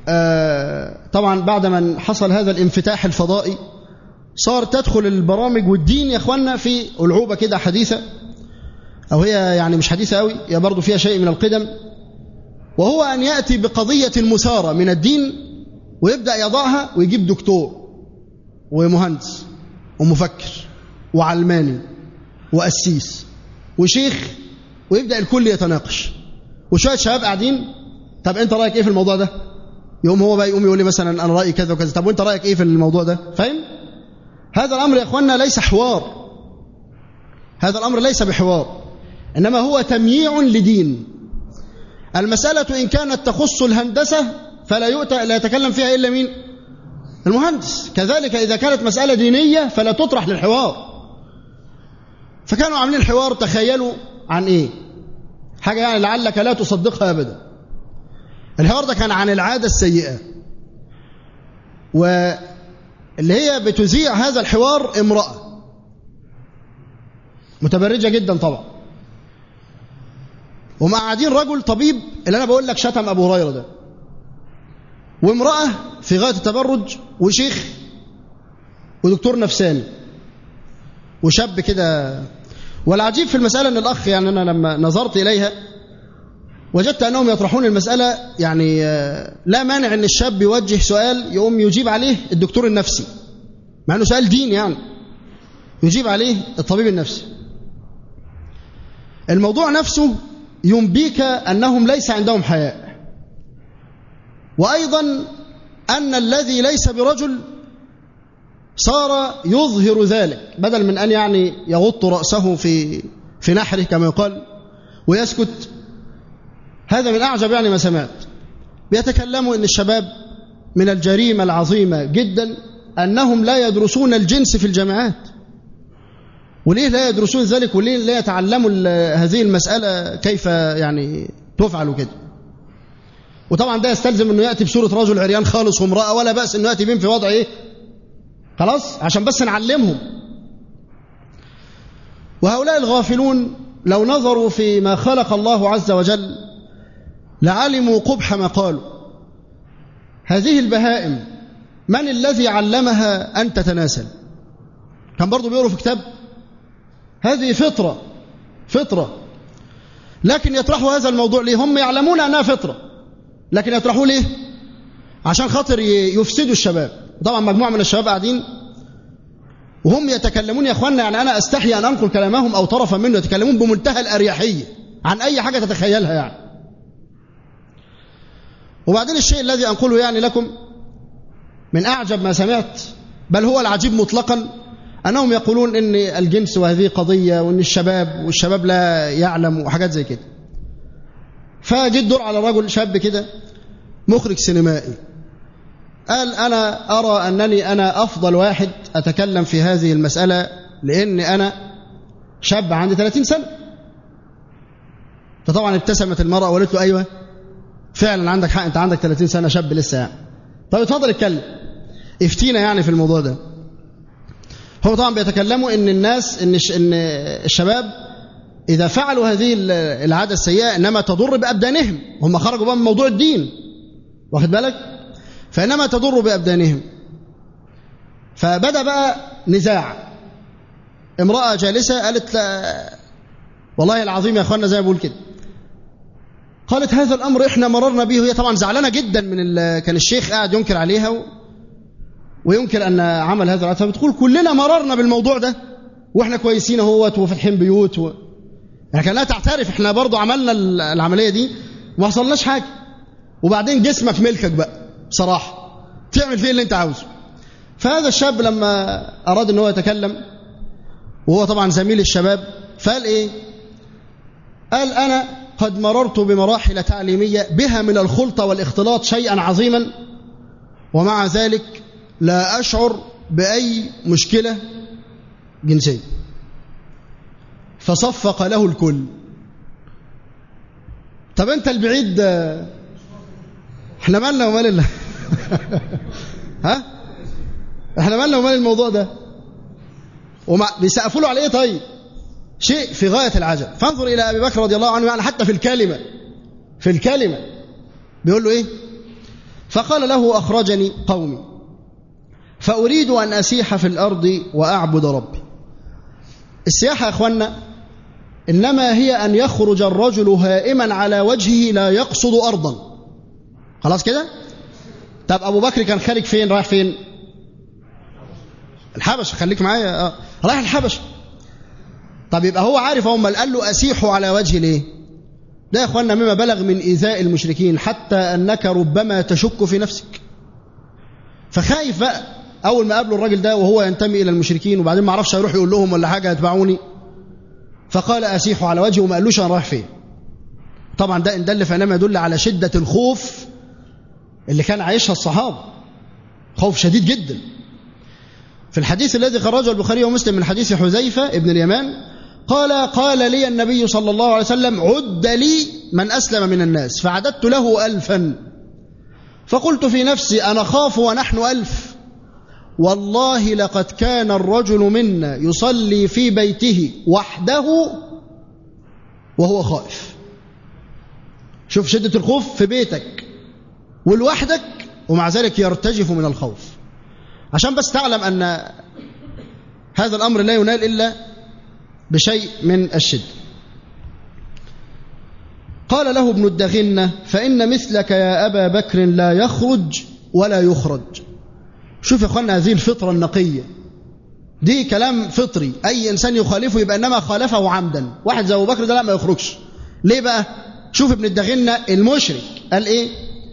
طبعا بعد ما حصل هذا الانفتاح الفضائي صار تدخل البرامج والدين يا أخوانا في ألعوبة كده حديثة، أو هي يعني مش حديثة قوي، هي برضو فيها شيء من القدم، وهو أن يأتي بقضية مثارة من الدين ويبدأ يضعها ويجيب دكتور ومهندس ومفكر وعلماني وأسيس وشيخ ويبدأ الكل يتناقش، وشوية شباب قاعدين طب أنت رأيك إيه في الموضوع ده؟ يوم هو بقى يقوم يقول لي مثلا أنا رأيي كذا وكذا، طب وأنت رأيك إيه في الموضوع ده؟ فاهم؟ هذا الأمر يا أخوانا ليس حوار، هذا الأمر ليس بحوار، إنما هو تمييع لدين. المسألة إن كانت تخص الهندسة لا يتكلم فيها إلا مين؟ المهندس. كذلك إذا كانت مسألة دينية فلا تطرح للحوار. فكانوا عاملين حوار، تخيلوا عن إيه؟ حاجة يعني لعلك لا تصدقها أبدا. الحوار ده كان عن العادة السيئة، واللي هي بتذيع هذا الحوار امرأة متبرجة جدا طبعا، ومع قاعدين رجل طبيب اللي أنا بقول لك شتم أبو هريرة ده، وامرأة في غاية التبرج، وشيخ ودكتور نفساني وشاب كده. والعجيب في المسألة أن الأخ يعني أنا لما نظرت إليها وجدت أنهم يطرحون المسألة يعني لا مانع أن الشاب يوجه سؤال يقوم يجيب عليه الدكتور النفسي، مع أنه سؤال دين يعني يجيب عليه الطبيب النفسي. الموضوع نفسه ينبيك أنهم ليس عندهم حياء، وأيضا أن الذي ليس برجل صار يظهر ذلك بدل من أن يعني يغط رأسه في نحره كما يقال ويسكت. هذا من أعجب يعني ما سمعت. بيتكلموا أن الشباب من الجريمة العظيمة جدا أنهم لا يدرسون الجنس في الجامعات. وليه لا يدرسون ذلك؟ وليه لا يتعلموا هذه المسألة كيف يعني تفعل كده؟ وطبعا ده يستلزم أنه يأتي بصورة رجل عريان خالص وامرأة، ولا بأس أنه يأتي بهم في وضع إيه؟ خلاص عشان بس نعلمهم. وهؤلاء الغافلون لو نظروا في ما خلق الله عز وجل لعلموا قبح ما قالوا. هذه البهائم من الذي علمها أن تتناسل؟ كان برضو بيقولوا في كتاب هذه فطرة، لكن يطرحوا هذا الموضوع ليه؟ هم يعلمون أنها فطرة، لكن يطرحوا ليه؟ عشان خاطر يفسدوا الشباب. طبعا مجموعة من الشباب قاعدين وهم يتكلمون يا أخوانا، يعني أنا أستحي أن أنقل كلامهم أو طرفا منه، يتكلمون بمنتهى الأريحية عن أي حاجة تتخيلها يعني. وبعدين الشيء الذي أنقله يعني لكم من أعجب ما سمعت، بل هو العجيب مطلقا، أنهم يقولون إن الجنس وهذه قضية، وإن والشباب لا يعلم وحاجات زي كده. فجيت دور على رجل شاب كده مخرج سينمائي، قال أنا أرى أنني أنا أفضل واحد أتكلم في هذه المسألة لأن أنا شاب عندي 30 سنة. فطبعا ابتسمت المرأة وقالت له أيوة فعلا عندك حق، أنت عندك 30 سنة شاب لسه يعني. طيب اتفضل اتكلم، افتينا يعني في الموضوع ده. هم طبعا بيتكلموا ان الناس ان الشباب إذا فعلوا هذه العادة السيئة إنما تضر بأبدانهم، هم خرجوا بقى من موضوع الدين، واخد بالك؟ فإنما تضر بأبدانهم. فبدأ بقى نزاع. امرأة جالسة قالت والله العظيم يا أخوانا زي ما بقول كده، قالت هذا الأمر إحنا مررنا به، وهي طبعا زعلانة جدا من كان الشيخ قاعد ينكر عليها وينكر أن عمل هذا العمل، فبتقول كلنا مررنا بالموضوع ده وإحنا كويسين اهوت وفاتحين بيوت يعني كانها تعترف إحنا برضو عملنا العملية دي وما حصلناش حاجة. وبعدين جسمك ملكك بقى بصراحة، تعمل فيه اللي أنت عاوزه. فهذا الشاب لما أراد أن هو يتكلم، وهو طبعا زميل الشباب، فقال إيه؟ قال أنا قد مررت بمراحل تعليمية بها من الخلطة والاختلاط شيئا عظيما، ومع ذلك لا أشعر بأي مشكلة جنسية. فصفق له الكل. طب أنت البعيد احنا مالنا ومال الله ها؟ احنا مالنا ومال الموضوع ده؟ وما بيسقفوا له على ايه؟ طيب شيء في غاية العجب. فانظر إلى أبي بكر رضي الله عنه، يعني حتى في الكلمة بيقول له إيه؟ فقال له أخرجني قومي فأريد أن أسيح في الأرض وأعبد ربي. السياحة يا أخوانا إنما هي أن يخرج الرجل هائما على وجهه لا يقصد أرضا. خلاص كده؟ طب أبو بكر كان خارج فين؟ رايح فين؟ الحبشة. خليك معايا، رايح الحبشة. طب يبقى هو عارف، هم قال له أسيحوا على وجه ليه؟ ده يا أخوانا مما بلغ من إيذاء المشركين، حتى أنك ربما تشك في نفسك. فخايف بقى أول ما قابله الراجل ده وهو ينتمي إلى المشركين، وبعدين ما عرفش يروح يقول لهم ولا حاجة يتبعوني، فقال أسيحوا على وجهه، وما قالوش أنا رايح فين. طبعا ده إن دل فإنما يدل على شدة الخوف اللي كان عايشها الصحابة، خوف شديد جدا. في الحديث الذي خرجه البخاري ومسلم من حديث حذيفة ابن اليمان قال لي النبي صلى الله عليه وسلم عد لي من أسلم من الناس، فعددت له 1000. فقلت في نفسي أنا خاف ونحن 1000. والله لقد كان الرجل منا يصلي في بيته وحده وهو خائف. شوف شدة الخوف في بيتك ولوحدك، ومع ذلك يرتجف من الخوف. عشان بس تعلم أن هذا الأمر لا ينال إلا بشيء من الشدة. قال له ابن الدغنة فإن مثلك يا أبا بكر لا يخرج ولا يخرج. شوف يا أخوانا هذه الفطرة النقية دي كلام فطري، أي إنسان يخالفه يبقى إنما خالفه عمدا. واحد زي أبو بكر ده لا ما يخرجش. ليه بقى؟ شوف ابن الدغنة المشرك قال إيه؟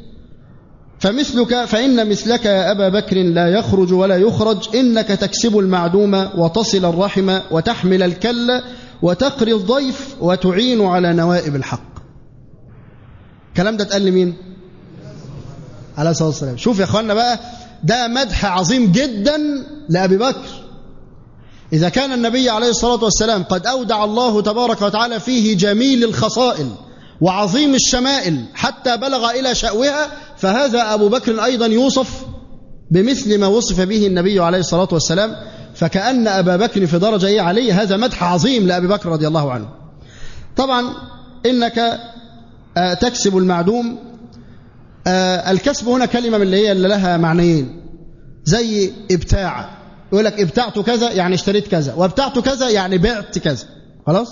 فإن مثلك يا أبا بكر لا يخرج ولا يخرج، إنك تكسب المعدوم وتصل الرحم وتحمل الكل وتقري الضيف وتعين على نوائب الحق. الكلام ده اتقال لمين؟ عليه الصلاة والسلام. شوف يا أخوانا بقى، ده مدح عظيم جدا لأبي بكر. إذا كان النبي عليه الصلاة والسلام قد أودع الله تبارك وتعالى فيه جميل الخصائل وعظيم الشمائل حتى بلغ إلى شأوها، فهذا أبو بكر أيضا يوصف بمثل ما وصف به النبي عليه الصلاة والسلام. فكأن أبا بكر في درجة عليه، هذا مدح عظيم لأبي بكر رضي الله عنه. طبعا إنك تكسب المعدوم، الكسب هنا كلمة من اللي لها معنيين، زي ابتاع، يقول لك ابتعت كذا يعني اشتريت كذا، وابتعت كذا يعني بعت كذا. خلاص؟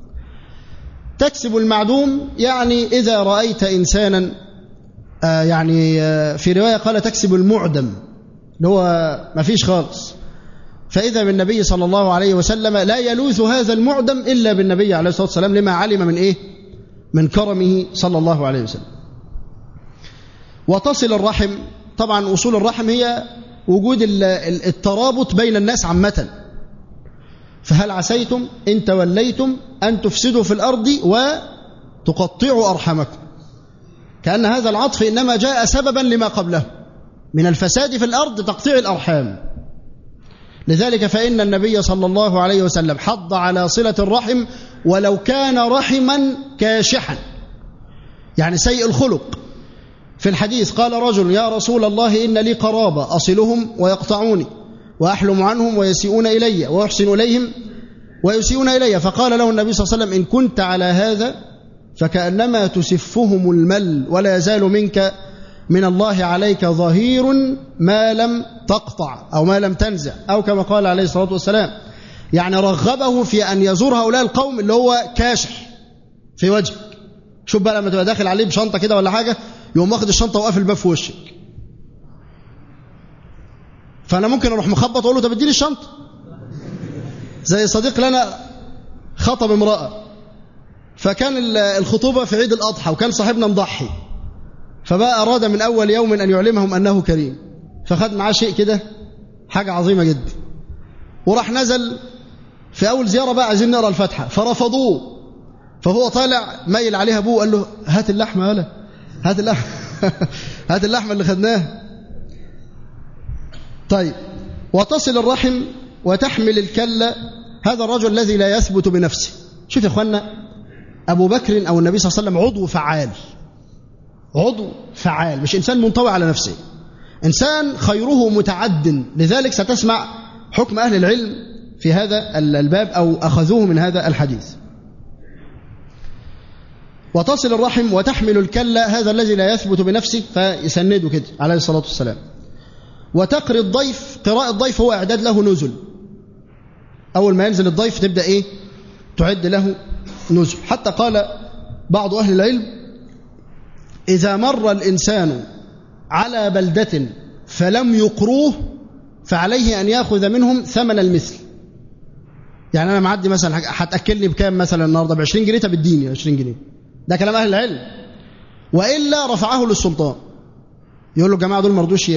تكسب المعدوم يعني إذا رأيت إنسانا، يعني في رواية قال تكسب المعدم اللي هو ما فيش خالص، فإذا بالنبي صلى الله عليه وسلم لا يلوث هذا المعدم إلا بالنبي عليه الصلاة والسلام، لما علم من إيه؟ من كرمه صلى الله عليه وسلم. وتصل الرحم، طبعا أصول الرحم هي وجود الترابط بين الناس عامة. فهل عسيتم إن توليتم أن تفسدوا في الأرض وتقطعوا أرحامكم. كأن هذا العطف إنما جاء سببا لما قبله من الفساد في الأرض، تقطيع الأرحام. لذلك فإن النبي صلى الله عليه وسلم حض على صلة الرحم ولو كان رحما كاشحا، يعني سيء الخلق. في الحديث قال رجل يا رسول الله إن لي قرابة أصلهم ويقطعوني وأحلم عنهم ويسيئون إلي وأحسن إليهم، ويسيئون إلي، فقال له النبي صلى الله عليه وسلم: إن كنت على هذا فكأنما تسفهم المل، ولا يزال منك من الله عليك ظهير ما لم تقطع أو ما لم تنزع، أو كما قال عليه الصلاة والسلام. يعني رغبه في أن يزور هؤلاء القوم اللي هو كاشح في وجهك. شوف بقى لما تبقى داخل عليه بشنطة كده ولا حاجة، يقوم واخد الشنطة وقافل الباب في وشك. فأنا ممكن أروح مخبط وأقول له: طب اديني الشنطة. زي صديق لنا خطب امرأة، فكان الخطوبة في عيد الأضحى، وكان صاحبنا مضحي، فبقى أراد من أول يوم أن يعلمهم أنه كريم، فخد معاه شيء كده حاجة عظيمة جدا، وراح نزل في أول زيارة بقى عايزين نقرأ الفاتحة، فرفضوه. فهو طالع ميل عليها أبوه قال له: هات اللحمة ولا هات اللحمة هات اللحمة اللي خدناها. طيب، وتصل الرحم وتحمل الكلة، هذا الرجل الذي لا يثبت بنفسه. شوف يا اخوانا، أبو بكر أو النبي صلى الله عليه وسلم عضو فعال، عضو فعال، مش إنسان منطوي على نفسه، إنسان خيره متعد. لذلك ستسمع حكم أهل العلم في هذا الباب أو أخذوه من هذا الحديث. وتصل الرحم وتحمل الكلة، هذا الذي لا يثبت بنفسه، فيسنده كده عليه الصلاة والسلام. وتقري الضيف، قراءة الضيف هو إعداد له نزل. أول ما ينزل الضيف تبدأ إيه؟ تعد له نزل. حتى قال بعض أهل العلم: إذا مر الإنسان على بلدة فلم يقروه فعليه أن يأخذ منهم ثمن المثل. يعني أنا معدي مثلا، هتأكلني بكام مثلا النهاردة؟ ب20 جنيه، طب اديني 20 جنيه. ده كلام أهل العلم. وإلا رفعه للسلطان، يقول له: الجماعة دول مرضوش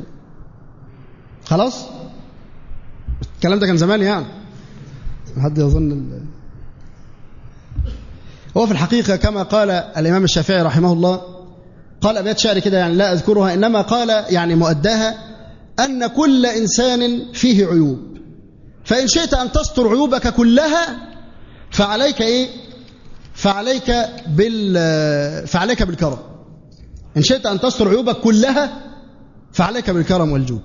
خلاص. الكلام ده كان زمان، يعني حد يظن هو في الحقيقة كما قال الإمام الشافعي رحمه الله، قال أبيات شعر كده يعني لا أذكرها، إنما قال يعني مؤداها: أن كل إنسان فيه عيوب، فإن شئت أن تستر عيوبك كلها فعليك إيه؟ فعليك بالكرم. إن شئت أن تستر عيوبك كلها فعليك بالكرم والجود،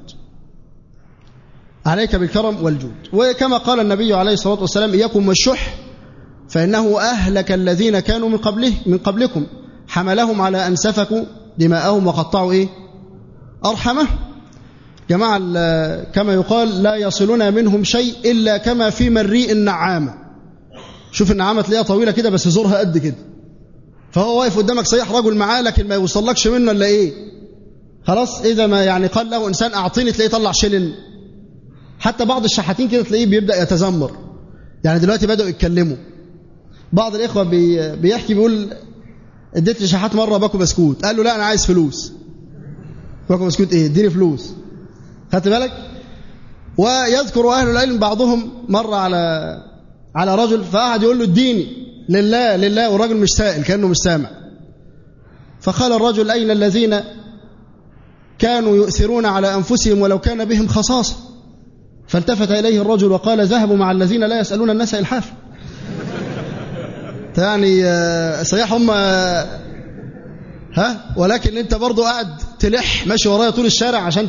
عليك بالكرم والجود. وكما قال النبي عليه الصلاة والسلام: إياكم والشح فإنه أهلك الذين كانوا من قبلكم، حملهم على أن سفكوا دماءهم وقطعوا إيه؟ أرحمه. جماعة كما يقال: لا يصلنا منهم شيء إلا كما في مريء النعامة. شوف النعامة تلاقيها طويلة كده بس زورها قد كده، فهو واقف قدامك صيح رجل معاه لكن ما يوصلكش منه إلا إيه؟ خلاص. إذا ما يعني قال له إنسان أعطيني تلاقيه طلع شلن. حتى بعض الشحاتين كده تلاقيه بيبدأ يتذمر، يعني دلوقتي بدأوا يتكلموا. بعض الإخوة بيحكي بيقول: اديت لشحات مرة باكو بسكوت، قال له: لا أنا عايز فلوس. باكو بسكوت إيه؟ اديني فلوس. خدت بالك؟ ويذكر أهل العلم بعضهم مرة على رجل، فقعد يقول له: اديني لله لله، والرجل مش سائل كأنه مش سامع. فقال الرجل: أين الذين كانوا يؤثرون على أنفسهم ولو كان بهم خصاصة؟ فالتفت إليه الرجل وقال: ذهبوا مع الذين لا يسألون الناس إلحافا. يعني صحيح هم ولكن انت برضو قاعد تلح ماشي ورايا طول الشارع عشان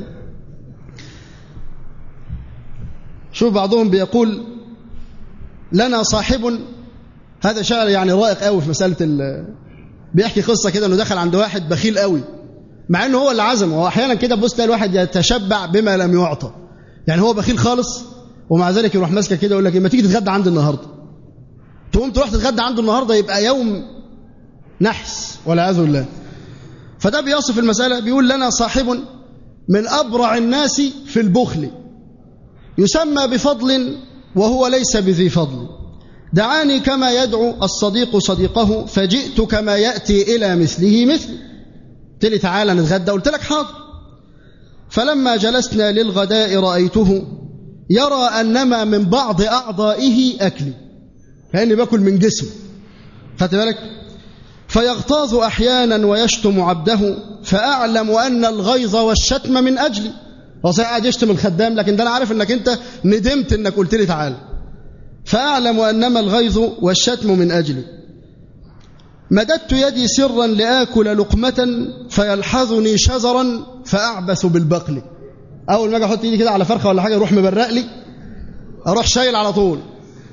شوف بعضهم بيقول: لنا صاحب، هذا شعر يعني رائق قوي في مسألة بيحكي قصة كده انه دخل عند واحد بخيل قوي، مع انه هو اللي عزمه. هو احيانا كده بص تلاقي الواحد يتشبع بما لم يعطى، يعني هو بخيل خالص ومع ذلك يروح ماسكه كده يقول لك: ما تيجي تتغدى عندي النهارده. تقوم تروح تتغدى عنده النهارده، يبقى يوم نحس والعياذ بالله. فده بيصف المسألة، بيقول: لنا صاحب من أبرع الناس في البخل، يسمى بفضل وهو ليس بذي فضل، دعاني كما يدعو الصديق صديقه، فجئت كما يأتي إلى مثله مثل. قلت لي تعالى نتغدى، قلت لك حاضر. فلما جلسنا للغداء رأيته يرى أنما من بعض أعضائه أكلي، كأني باكل من جسمه. خدت بالك؟ فيغتاظ أحيانا ويشتم عبده، فأعلم أن الغيظ والشتم من أجلي. هو قاعد يشتم الخدام، لكن ده أنا عارف أنك أنت ندمت أنك قلت لي تعالى. فأعلم أنما الغيظ والشتم من أجلي. مددت يدي سرا لآكل لقمة فيلحظني شزرا فأعبث بالبقل. أول ما أجي أحط إيدي كده على فرخة ولا حاجة يروح مبرق لي، أروح شايل على طول.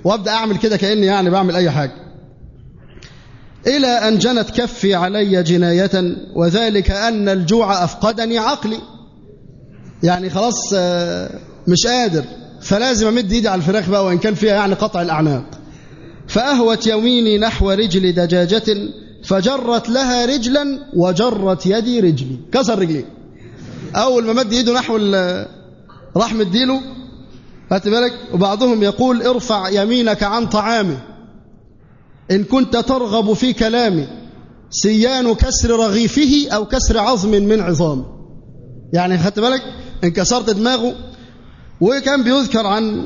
وابدأ أعمل كده كأني يعني بعمل أي حاجة. إلى أن جنت كفي علي جناية وذلك أن الجوع أفقدني عقلي، يعني خلاص مش قادر، فلازم أمد إيدي على الفراخ بقى وإن كان فيها يعني قطع الأعناق. فأهوت يميني نحو رجل دجاجة فجرت لها رجلا وجرت يدي رجلي، كسر رجلي. أول ما مد يده نحو راح مديله، هات بالك. وبعضهم يقول ارفع يمينك عن طعامي إن كنت ترغب في كلامي سيان كسر رغيفه أو كسر عظم من عظامه، يعني خدت بالك انكسرت دماغه. وكان بيذكر عن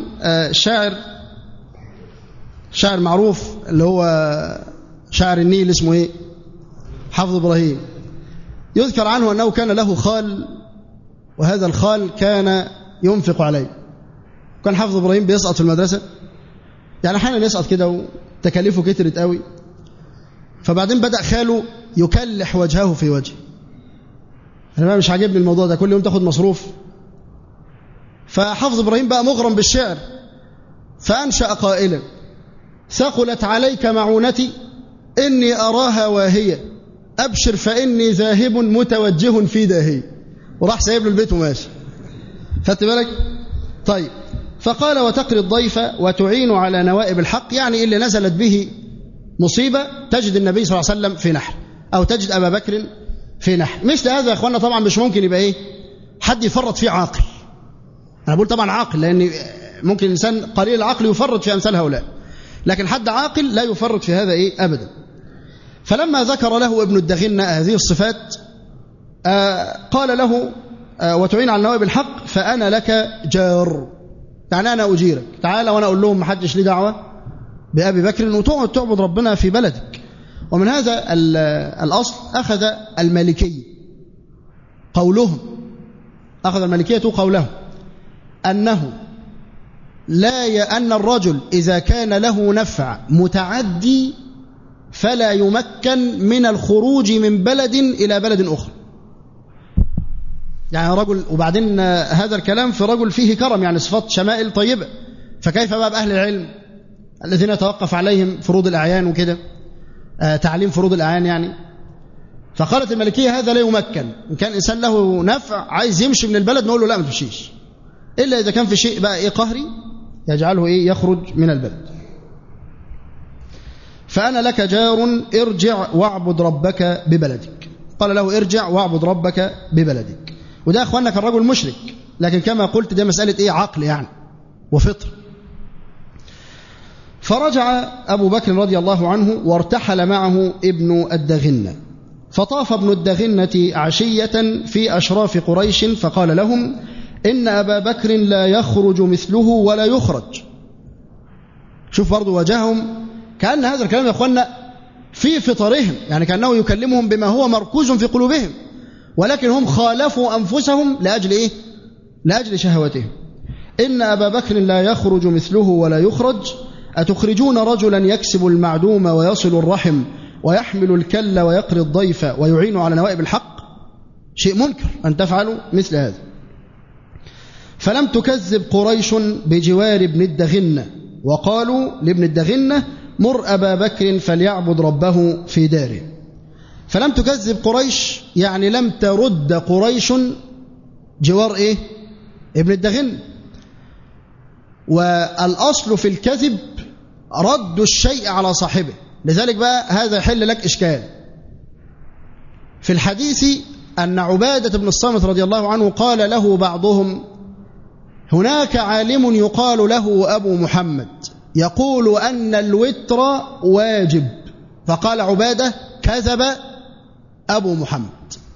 شاعر معروف اللي هو شاعر النيل اسمه ايه؟ حافظ إبراهيم. يذكر عنه أنه كان له خال، وهذا الخال كان ينفق عليه. كان حافظ إبراهيم بيسقط في المدرسة، يعني أحيانا يسقط كده وتكاليفه كترت قوي، فبعدين بدأ خاله يكلح وجهه في وجهه. أنا بقى مش عاجبني الموضوع ده، كل يوم تاخد مصروف. فحافظ إبراهيم بقى مغرم بالشعر، فأنشأ قائلا ثقلت عليك معونتي إني أراها واهية أبشر فإني ذاهب متوجه في داهية، وراح سايب له البيت وماشي. خدت بالك؟ طيب، فقال وتقري الضيف وتعين على نوائب الحق، يعني اللي نزلت به مصيبة تجد النبي صلى الله عليه وسلم في نحر، أو تجد أبا بكر في نحر. مثل هذا يا أخوانا طبعا مش ممكن يبقى إيه حد يفرط فيه عاقل. أنا بقول طبعا عاقل لأن ممكن الإنسان قليل العقل يفرط في أمثال هؤلاء، لكن حد عاقل لا يفرط في هذا إيه أبدا. فلما ذكر له ابن الدغنة هذه الصفات قال له وتعين على نوائب الحق فأنا لك جار، يعني أنا أجيرك، تعال وأنا أقول لهم محدش لي دعوة بأبي بكر وتقعد تعبد ربنا في بلدك. ومن هذا الأصل أخذ المالكية قولهم، أخذ المالكية قولهم أنه أن الرجل إذا كان له نفع متعدي فلا يمكن من الخروج من بلد إلى بلد أخرى. يعني رجل، وبعدين هذا الكلام في رجل فيه كرم، يعني صفات شمائل طيبة، فكيف بقى بأهل العلم الذين يتوقف عليهم فروض الأعيان وكده، تعليم فروض الأعيان يعني. فقالت المالكية هذا لا يمكن، إن كان إنسان له نفع عايز يمشي من البلد نقول له لا ما تمشيش، إلا إذا كان في شيء بقى إيه قهري يجعله إيه يخرج من البلد. فأنا لك جار ارجع واعبد ربك ببلدك. قال له ارجع واعبد ربك ببلدك. وده أخوانا كان رجل مشرك، لكن كما قلت ده مسألة إيه عقل يعني وفطر. فرجع أبو بكر رضي الله عنه وارتحل معه ابن الدغنة، فطاف ابن الدغنة عشية في أشراف قريش فقال لهم إن أبا بكر لا يخرج مثله ولا يخرج. شوف برضو وجههم، كأن هذا الكلام يا أخوانا في فطرهم، يعني كأنه يكلمهم بما هو مركوز في قلوبهم، ولكن هم خالفوا أنفسهم لأجل إيه؟ لأجل شهوتهم. إن أبا بكر لا يخرج مثله ولا يخرج أتخرجون رجلا يكسب المعدوم ويصل الرحم ويحمل الكل ويقري الضيف ويعين على نوائب الحق؟ شيء منكر أن تفعلوا مثل هذا. فلم تكذب قريش بجوار ابن الدغنة، وقالوا لابن الدغنة مر أبا بكر فليعبد ربه في داره. فلم تكذب قريش يعني لم ترد قريش جوار إيه؟ ابن الدغنة. والأصل في الكذب رد الشيء على صاحبه، لذلك بقى هذا يحل لك إشكال. في الحديث أن عبادة بن الصامت رضي الله عنه قال له بعضهم هناك عالم يقال له أبو محمد يقول أن الوتر واجب، فقال عبادة كذب أبو محمد،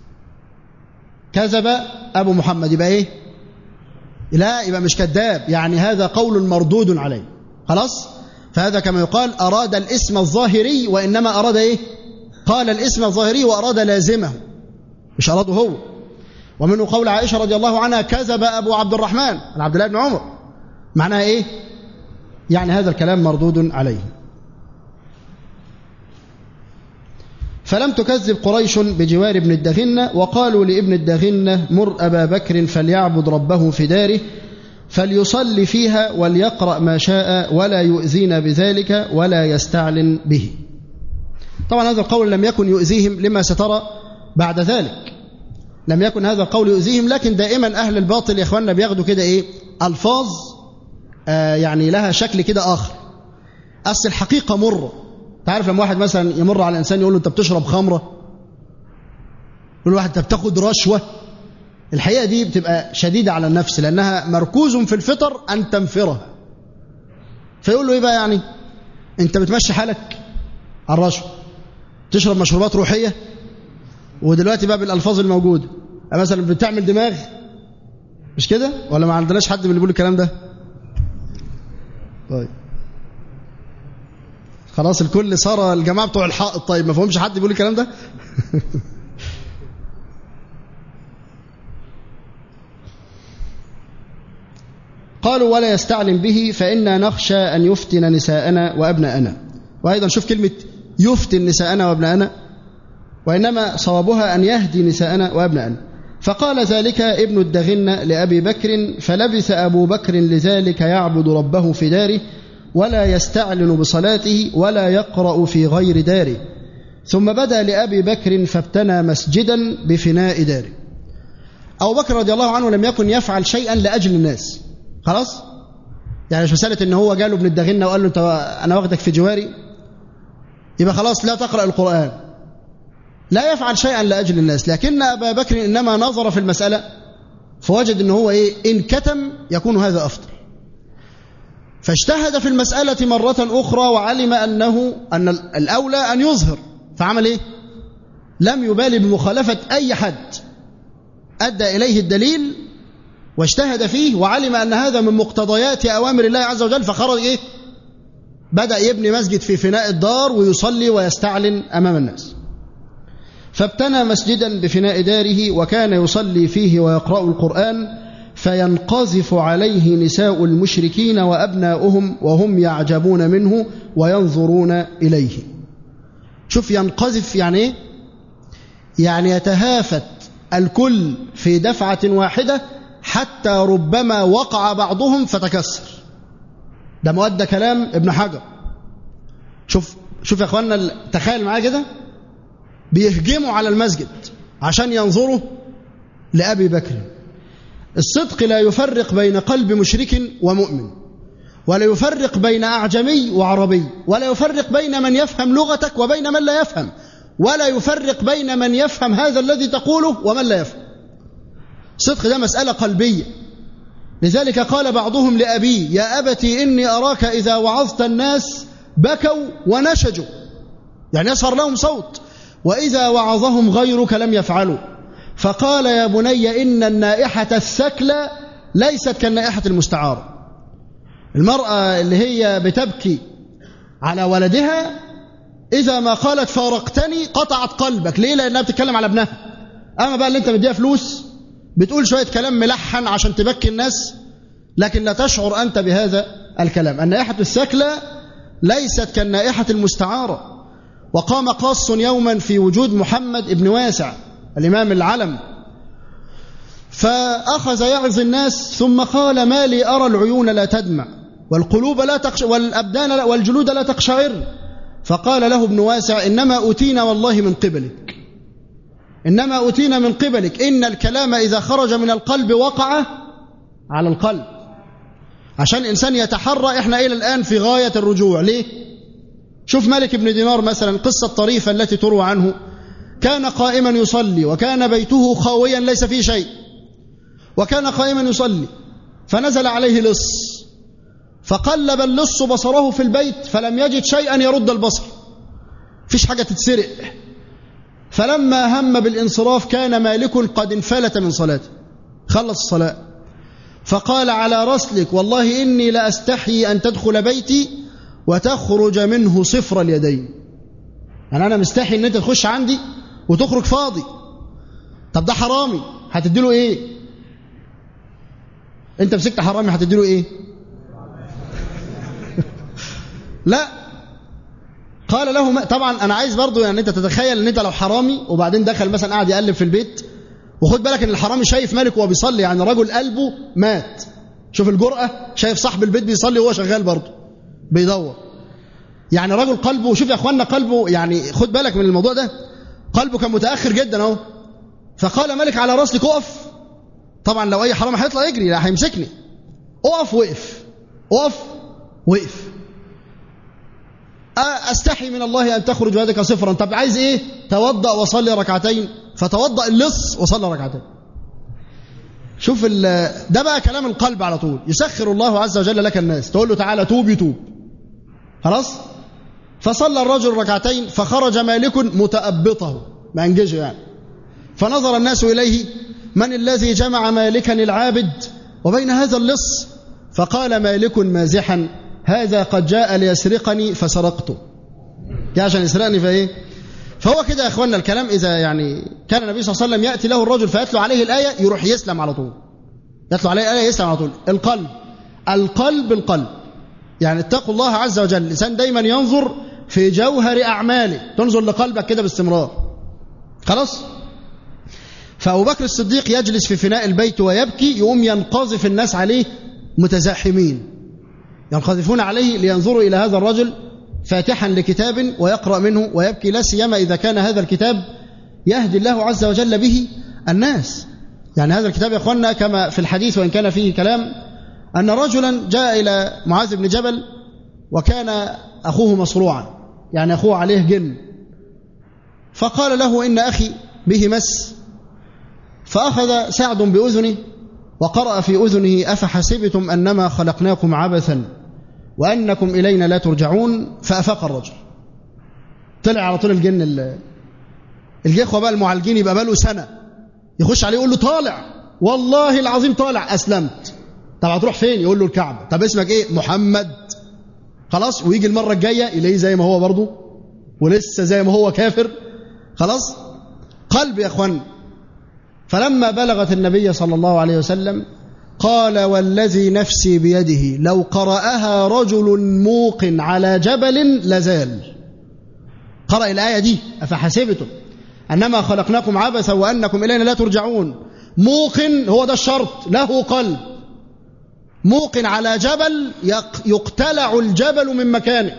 كذب أبو محمد. يبقى إيه؟ لا، يبقى مش كذاب، يعني هذا قول مردود عليه خلاص. فهذا كما يقال أراد الاسم الظاهري وإنما أراد إيه؟ قال الاسم الظاهري وأراد لازمه، مش أراده هو. ومنه قول عائشة رضي الله عنها كذب أبو عبد الرحمن عن عبد الله بن عمر، معناها إيه؟ يعني هذا الكلام مردود عليه. فلم تكذب قريش بجوار ابن الدغنة، وقالوا لابن الدغنة مر أبا بكر فليعبد ربه في داره. فليصلي فيها وليقرأ ما شاء ولا يؤذينا بذلك ولا يستعلن به. طبعا هذا القول لم يكن يؤذيهم لما سترى بعد ذلك، لم يكن هذا القول يؤذيهم، لكن دائما أهل الباطل يا إخواننا بياخدوا كده إيه ألفاظ يعني لها شكل كده آخر. أصل الحقيقة مرة. تعرف لما واحد مثلا يمر على إنسان يقول له أنت بتشرب خمرة، يقول واحد أنت بتاخد رشوة، الحقيقة دي بتبقى شديدة على النفس لأنها مركوز في الفطر أن تنفرها. فيقول له إيه بقى يعني أنت بتمشي حالك على الرشوة، تشرب مشروبات روحية، ودلوقتي بقى بالألفاظ الموجودة مثلا بتعمل دماغ، مش كده؟ ولا ما عندناش حد من اللي بيقول الكلام ده؟ طيب خلاص الكل صار الجماعة بتوع الحائط. طيب ما فهمش حد بيقول الكلام ده؟ قالوا ولا يستعلم به فإنا نخشى أن يفتن نساءنا وأبناءنا. وأيضا شوف كلمة يفتن نساءنا وأبناءنا، وإنما صوابها أن يهدي نساءنا وأبناءنا. فقال ذلك ابن الدغن لأبي بكر، فلبث أبو بكر لذلك يعبد ربه في داره ولا يستعلن بصلاته ولا يقرأ في غير داره. ثم بدأ لأبي بكر فابتنى مسجدا بفناء داره. أبو بكر رضي الله عنه لم يكن يفعل شيئا لأجل الناس، خلاص يعني مش مسألة إن هو جاله ابن الدغن وقال له أنا واخدك في جواري يبقى خلاص لا تقرأ القرآن، لا يفعل شيئا لأجل الناس. لكن أبا بكر إنما نظر في المسألة فوجد إن هو إن كتم يكون هذا أفضل، فاجتهد في المسألة مرة أخرى وعلم أن الأولى أن يظهر، فعمل إيه؟ لم يبالي بمخالفة أي حد، أدى إليه الدليل واجتهد فيه وعلم أن هذا من مقتضيات أوامر الله عز وجل، فخرج بدأ يبني مسجد في فناء الدار ويصلي ويستعلن أمام الناس. فابتنى مسجدا بفناء داره وكان يصلي فيه ويقرأ القرآن فينقذف عليه نساء المشركين وأبناؤهم وهم يعجبون منه وينظرون إليه. شوف ينقذف يعني إيه؟ يعني يتهافت الكل في دفعة واحدة حتى ربما وقع بعضهم فتكسر. ده مؤدى كلام ابن حجر. شوف يا اخوانا، تخيل معايا كده بيهجموا على المسجد عشان ينظروا لأبي بكر. الصدق لا يفرق بين قلب مشرك ومؤمن، ولا يفرق بين أعجمي وعربي، ولا يفرق بين من يفهم لغتك وبين من لا يفهم، ولا يفرق بين من يفهم هذا الذي تقوله ومن لا يفهم. الصدق ده مسألة قلبية. لذلك قال بعضهم لأبيه يا أبتي إني أراك إذا وعظت الناس بكوا ونشجوا، يعني يصهر لهم صوت، وإذا وعظهم غيرك لم يفعلوا. فقال يا بني إن النائحة الثكلى ليست كالنائحة المستعارة. المرأة اللي هي بتبكي على ولدها إذا ما قالت فارقتني قطعت قلبك. ليه؟ لأنها بتتكلم على ابنها. أما بقى اللي أنت مديها فلوس بتقول شوية كلام ملحن عشان تبكي الناس، لكن لا تشعر أنت بهذا الكلام. النائحة الثكلى ليست كالنائحة المستعارة. وقام قاص يوما في وجود محمد ابن واسع الإمام العلم، فأخذ يعظ الناس ثم قال ما لي أرى العيون لا تدمع والقلوب لا والأبدان والجلود لا تقشعر. فقال له ابن واسع إنما أوتينا والله من قبلك، إنما أوتينا من قبلك، إن الكلام إذا خرج من القلب وقع على القلب. عشان الإنسان يتحرى. إحنا إلى الآن في غاية الرجوع. ليه؟ شوف مالك بن دينار مثلا، قصة طريفة التي تروى عنه، كان قائما يصلي وكان بيته خاويا ليس فيه شيء، وكان قائما يصلي فنزل عليه لص، فقلب اللص بصره في البيت فلم يجد شيئا يرد البصر، فيش حاجة تتسرق. فلما هم بالانصراف كان مالك قد انفلت من صلاته، خلص الصلاة، فقال على رسلك والله إني لأستحي أن تدخل بيتي وتخرج منه صفر اليدين. يعني أنا مستحي أن أنت تخش عندي وتخرج فاضي. طب ده حرامي هتديله إيه؟ أنت مسكت حرامي هتديله إيه؟ لا. قال له طبعا أنا عايز برضو يعني أنت تتخيل أن أنت لو حرامي وبعدين دخل مثلا قاعد يقلب في البيت، وخد بالك أن الحرامي شايف مالك وهو بيصلي، يعني رجل قلبه مات، شوف الجرأة، شايف صاحب البيت بيصلي وهو شغال برضه بيدور. يعني رجل قلبه، شوف يا اخوانا قلبه، يعني خد بالك من الموضوع ده، قلبه كان متأخر جدا اهو. فقال ملك على راسك اقف. طبعا لو اي حرام هيطلع يجري لا هيمسكني. اقف، وقف، اقف، وقف. استحي من الله ان تخرج يدك صفرا. طب عايز ايه؟ توضأ وصلي ركعتين. فتوضأ اللص وصلى ركعتين. شوف ده بقى كلام القلب على طول. يسخر الله عز وجل لك الناس، تقول له تعالى توب يتوب. خلاص. فصلى الرجل ركعتين فخرج مالك متأبطه، ما انجزه يعني. فنظر الناس إليه، من الذي جمع مالكا العابد وبين هذا اللص؟ فقال مالك مازحا، هذا قد جاء ليسرقني فسرقته. جاء عشان يسرقني فايه؟ فهو كده يا اخوانا الكلام. اذا يعني كان النبي صلى الله عليه وسلم ياتي له الرجل فيتلو عليه الايه يروح يسلم على طول، يتلو عليه الايه يسلم على طول. القلب يعني اتقوا الله عز وجل. الانسان دايما ينظر في جوهر اعماله، تنظر لقلبك كده باستمرار. خلاص. فابو بكر الصديق يجلس في فناء البيت ويبكي، يقوم ينقذف الناس عليه متزاحمين، ينقذفون عليه لينظروا الى هذا الرجل فاتحا لكتاب ويقرأ منه ويبكي، لا سيما إذا كان هذا الكتاب يهدي الله عز وجل به الناس. يعني هذا الكتاب يا أخوانا كما في الحديث وإن كان فيه كلام، أن رجلا جاء إلى معاذ بن جبل وكان أخوه مصروعا، يعني أخوه عليه جن، فقال له إن أخي به مس. فأخذ سعد بأذنه وقرأ في أذنه أفحسبتم أنما خلقناكم عبثا وأنكم إلينا لا ترجعون. فأفاق الرجل، طلع على طول الجن. الإخوة بقى المعالجين يبقى باله سنة يخش عليه يقول له طالع، والله العظيم طالع، أسلمت. طب هتروح فين؟ يقول له الكعبة. طب اسمك إيه؟ محمد. خلاص. ويجي المرة الجاية يلاقيه زي ما هو برضه ولسه زي ما هو كافر. خلاص. قلب يا أخوان. فلما بلغت النبي صلى الله عليه وسلم قال والذي نفسي بيده لو قرأها رجل موقن على جبل لزال. قرأ الآية دي أفحسبتم أنما خلقناكم عبثا وأنكم إلينا لا ترجعون. موقن هو ده الشرط، له قلب. موقن على جبل يقتلع الجبل من مكانه،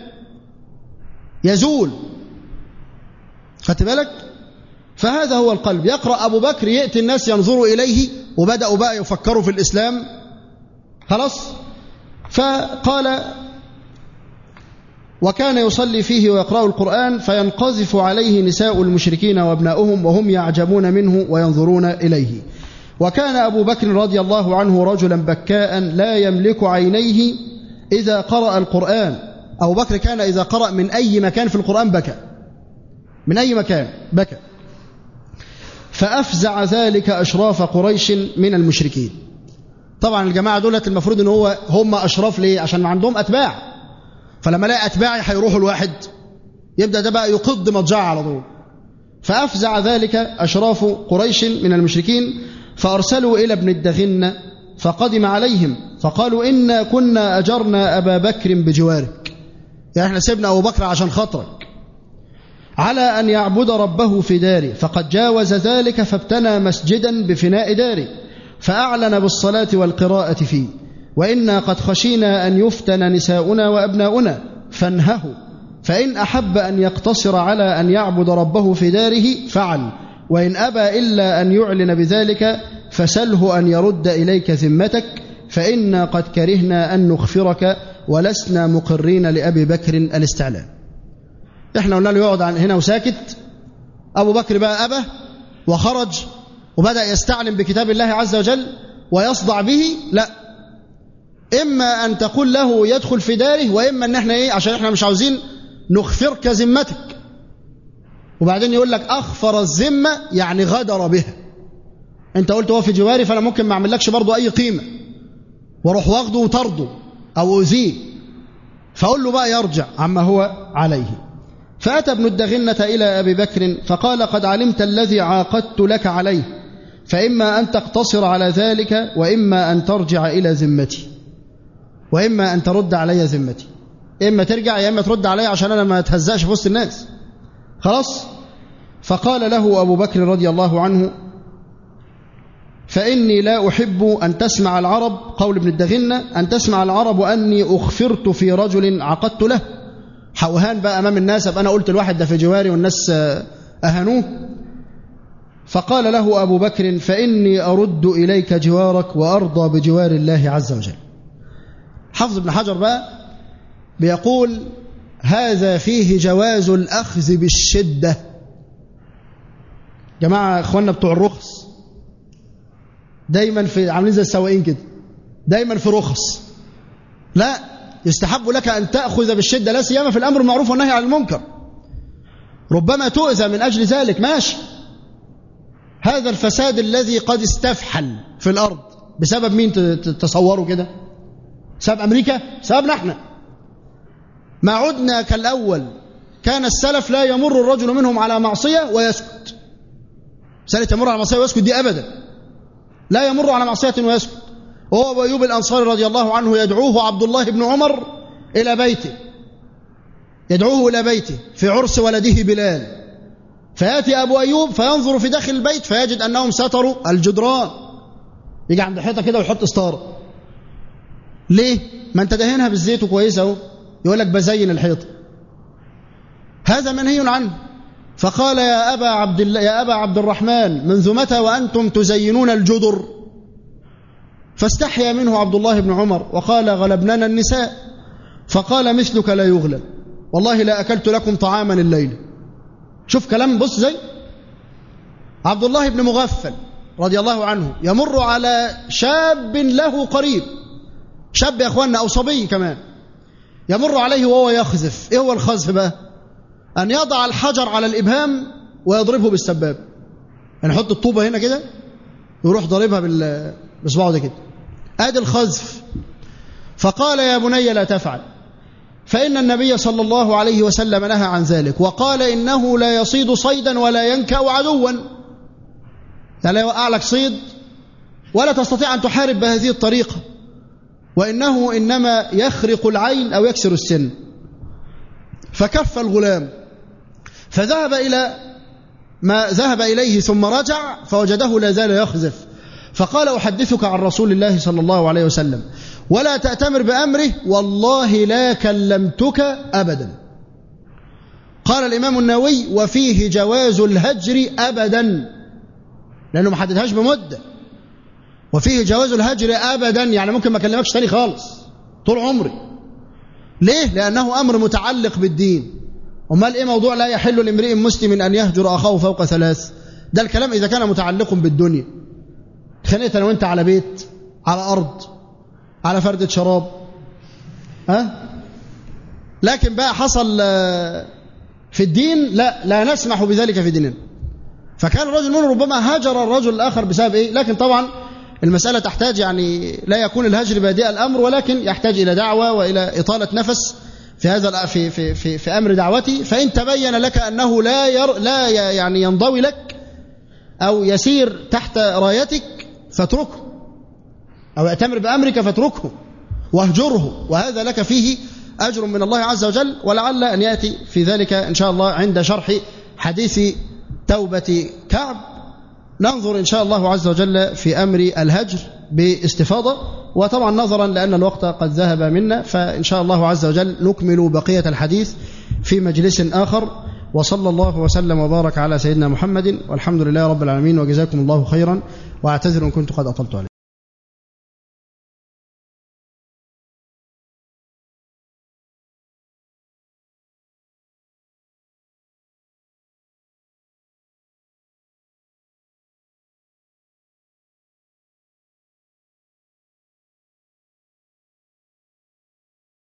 يزول. خدت بالك؟ فهذا هو القلب. يقرأ أبو بكر يأتي الناس ينظروا إليه وبدأوا بقى يفكروا في الإسلام. خلاص. فقال وكان يصلي فيه ويقرأ القرآن فينقذف عليه نساء المشركين وابناؤهم وهم يعجبون منه وينظرون إليه. وكان أبو بكر رضي الله عنه رجلا بكاء لا يملك عينيه إذا قرأ القرآن. أبو بكر كان إذا قرأ من أي مكان في القرآن بكى، من أي مكان بكى. فأفزع ذلك أشراف قريش من المشركين. طبعا الجماعة دولت المفروض ان هم أشراف ليه؟ عشان ما عندهم أتباع. فلما لاقي أتباعي هيروحوا الواحد يبدأ ده بقى يقض مضجعه على طول. فأفزع ذلك أشراف قريش من المشركين فأرسلوا إلى ابن الدغنة فقدم عليهم فقالوا إنا كنا أجرنا أبا بكر بجوارك، يعني احنا سيبنا أبو بكر عشان خاطرك، على أن يعبد ربه في داره، فقد جاوز ذلك فابتنى مسجدا بفناء داره فأعلن بالصلاة والقراءة فيه، وإنا قد خشينا أن يفتن نساؤنا وأبناؤنا فانهه، فإن أحب أن يقتصر على أن يعبد ربه في داره فعل، وإن أبى إلا أن يعلن بذلك فسله أن يرد إليك ذمتك، فإنا قد كرهنا أن نغفرك ولسنا مقرين لأبي بكر الاستعلام. إحنا قلنا له يقعد هنا وساكت. أبو بكر بقى أبى وخرج وبدأ يستعلم بكتاب الله عز وجل ويصدع به. لا، إما أن تقول له يدخل في داره، وإما أن احنا عشان احنا مش عاوزين نغفرك ذمتك. وبعدين يقول لك أخفر الذمة يعني غدر بها. أنت قلت هو في جواري فأنا ممكن ما أعملكش برضو أي قيمة واروح واخده وطرده أو أذيه، فأقول له بقى يرجع عما هو عليه. فأتى ابن الدغنة إلى أبي بكر فقال قد علمت الذي عاقدت لك عليه، فإما أن تقتصر على ذلك وإما أن ترجع إلى ذمتي، وإما أن ترد علي ذمتي، إما ترجع يا إما ترد علي عشان أنا ما أتهزأش في وسط الناس. خلاص. فقال له أبو بكر رضي الله عنه فإني لا أحب أن تسمع العرب، قول ابن الدغنة، أن تسمع العرب أني أخفرت في رجل عقدت له. حوهان بقى أمام الناس، أبقى أنا قلت الواحد ده في جواري والناس أهنوه. فقال له أبو بكر: فإني أرد إليك جوارك وأرضى بجوار الله عز وجل. حافظ ابن حجر بقى بيقول: هذا فيه جواز الأخذ بالشدة. جماعة إخواننا بتوع الرخص دايما في عاملين زي السواقين كده، دايما في رخص. لا، يستحب لك أن تأخذ بالشدة، لا سيما في الأمر المعروف والنهي عن المنكر. ربما تؤذى من أجل ذلك، ماشي. هذا الفساد الذي قد استفحل في الأرض بسبب مين تصوروا كده؟ بسبب أمريكا؟ بسببنا احنا. ما عدنا كالأول. كان السلف لا يمر الرجل منهم على معصية ويسكت. سنة يمر على معصية ويسكت دي أبدا، لا يمر على معصية ويسكت. وهو أبو أيوب الأنصاري رضي الله عنه يدعوه عبد الله بن عمر إلى بيته، يدعوه إلى بيته في عرس ولده بلال. فيأتي أبو أيوب فينظر في داخل البيت فيجد أنهم ستروا الجدران. يجي عند الحيطة كده ويحط ستارة. ليه؟ ما أنت دهنها بالزيت وكويسة أهو، يقول لك بزين الحيطة. هذا منهي عنه. فقال: يا أبا عبد الرحمن، منذ متى وأنتم تزينون الجدر؟ فاستحيا منه عبد الله بن عمر وقال: غلبننا النساء. فقال: مثلك لا يغلب، والله لا أكلت لكم طعاما الليل. شوف كلام، بص زي عبد الله بن مغفل رضي الله عنه يمر على شاب له قريب، شاب يا أخواننا أو صبي كمان، يمر عليه وهو يخذف. إيه هو الخذف بقى؟ أن يضع الحجر على الإبهام ويضربه بالسباب. يعني يحط الطوبة هنا كده ويروح ضربها بإصبعه ده كده. آدي الخذف. فقال: يا بني لا تفعل، فإن النبي صلى الله عليه وسلم نهى عن ذلك، وقال: إنه لا يصيد صيدا ولا ينكأ عدوا. لا يوقع لك صيد ولا تستطيع أن تحارب بهذه الطريقة، وإنه إنما يخرق العين أو يكسر السن. فكف الغلام فذهب إلى ما ذهب إليه ثم رجع فوجده لا زال يخذف. فقال: أحدثك عن رسول الله صلى الله عليه وسلم ولا تأتمر بأمره، والله لا كلمتك أبدا. قال الإمام النووي: وفيه جواز الهجر أبدا، لأنه ما حددهاش بمدة. وفيه جواز الهجر أبدا، يعني ممكن ما أكلمكش تاني خالص طول عمري. ليه؟ لأنه أمر متعلق بالدين. أمال إيه موضوع لا يحل لامرئ مسلم أن يهجر أخاه فوق ثلاث؟ ده الكلام إذا كان متعلق بالدنيا. اتخانقت أنا وأنت على بيت، على أرض، على فردة شراب، لكن بقى حصل في الدين، لا نسمح بذلك في ديننا. فكان الرجل منه ربما هاجر الرجل الآخر بسبب إيه؟ لكن طبعا المسألة تحتاج، يعني لا يكون الهجر بادئ الأمر، ولكن يحتاج إلى دعوة وإلى إطالة نفس في هذا في أمر دعوتي. فإن تبين لك أنه لا يعني ينضوي لك أو يسير تحت رايتك فاتركه، أو يأتمر بأمرك فاتركه واهجره، وهذا لك فيه أجر من الله عز وجل. ولعل أن يأتي في ذلك إن شاء الله عند شرح حديث توبة كعب. ننظر إن شاء الله عز وجل في أمر الهجر باستفاضة، وطبعا نظرا لأن الوقت قد ذهب منا، فإن شاء الله عز وجل نكمل بقية الحديث في مجلس آخر. وصلى الله وسلم وبارك على سيدنا محمد، والحمد لله رب العالمين، وجزاكم الله خيرا، وأعتذر إن كنت قد أطلت عليكم.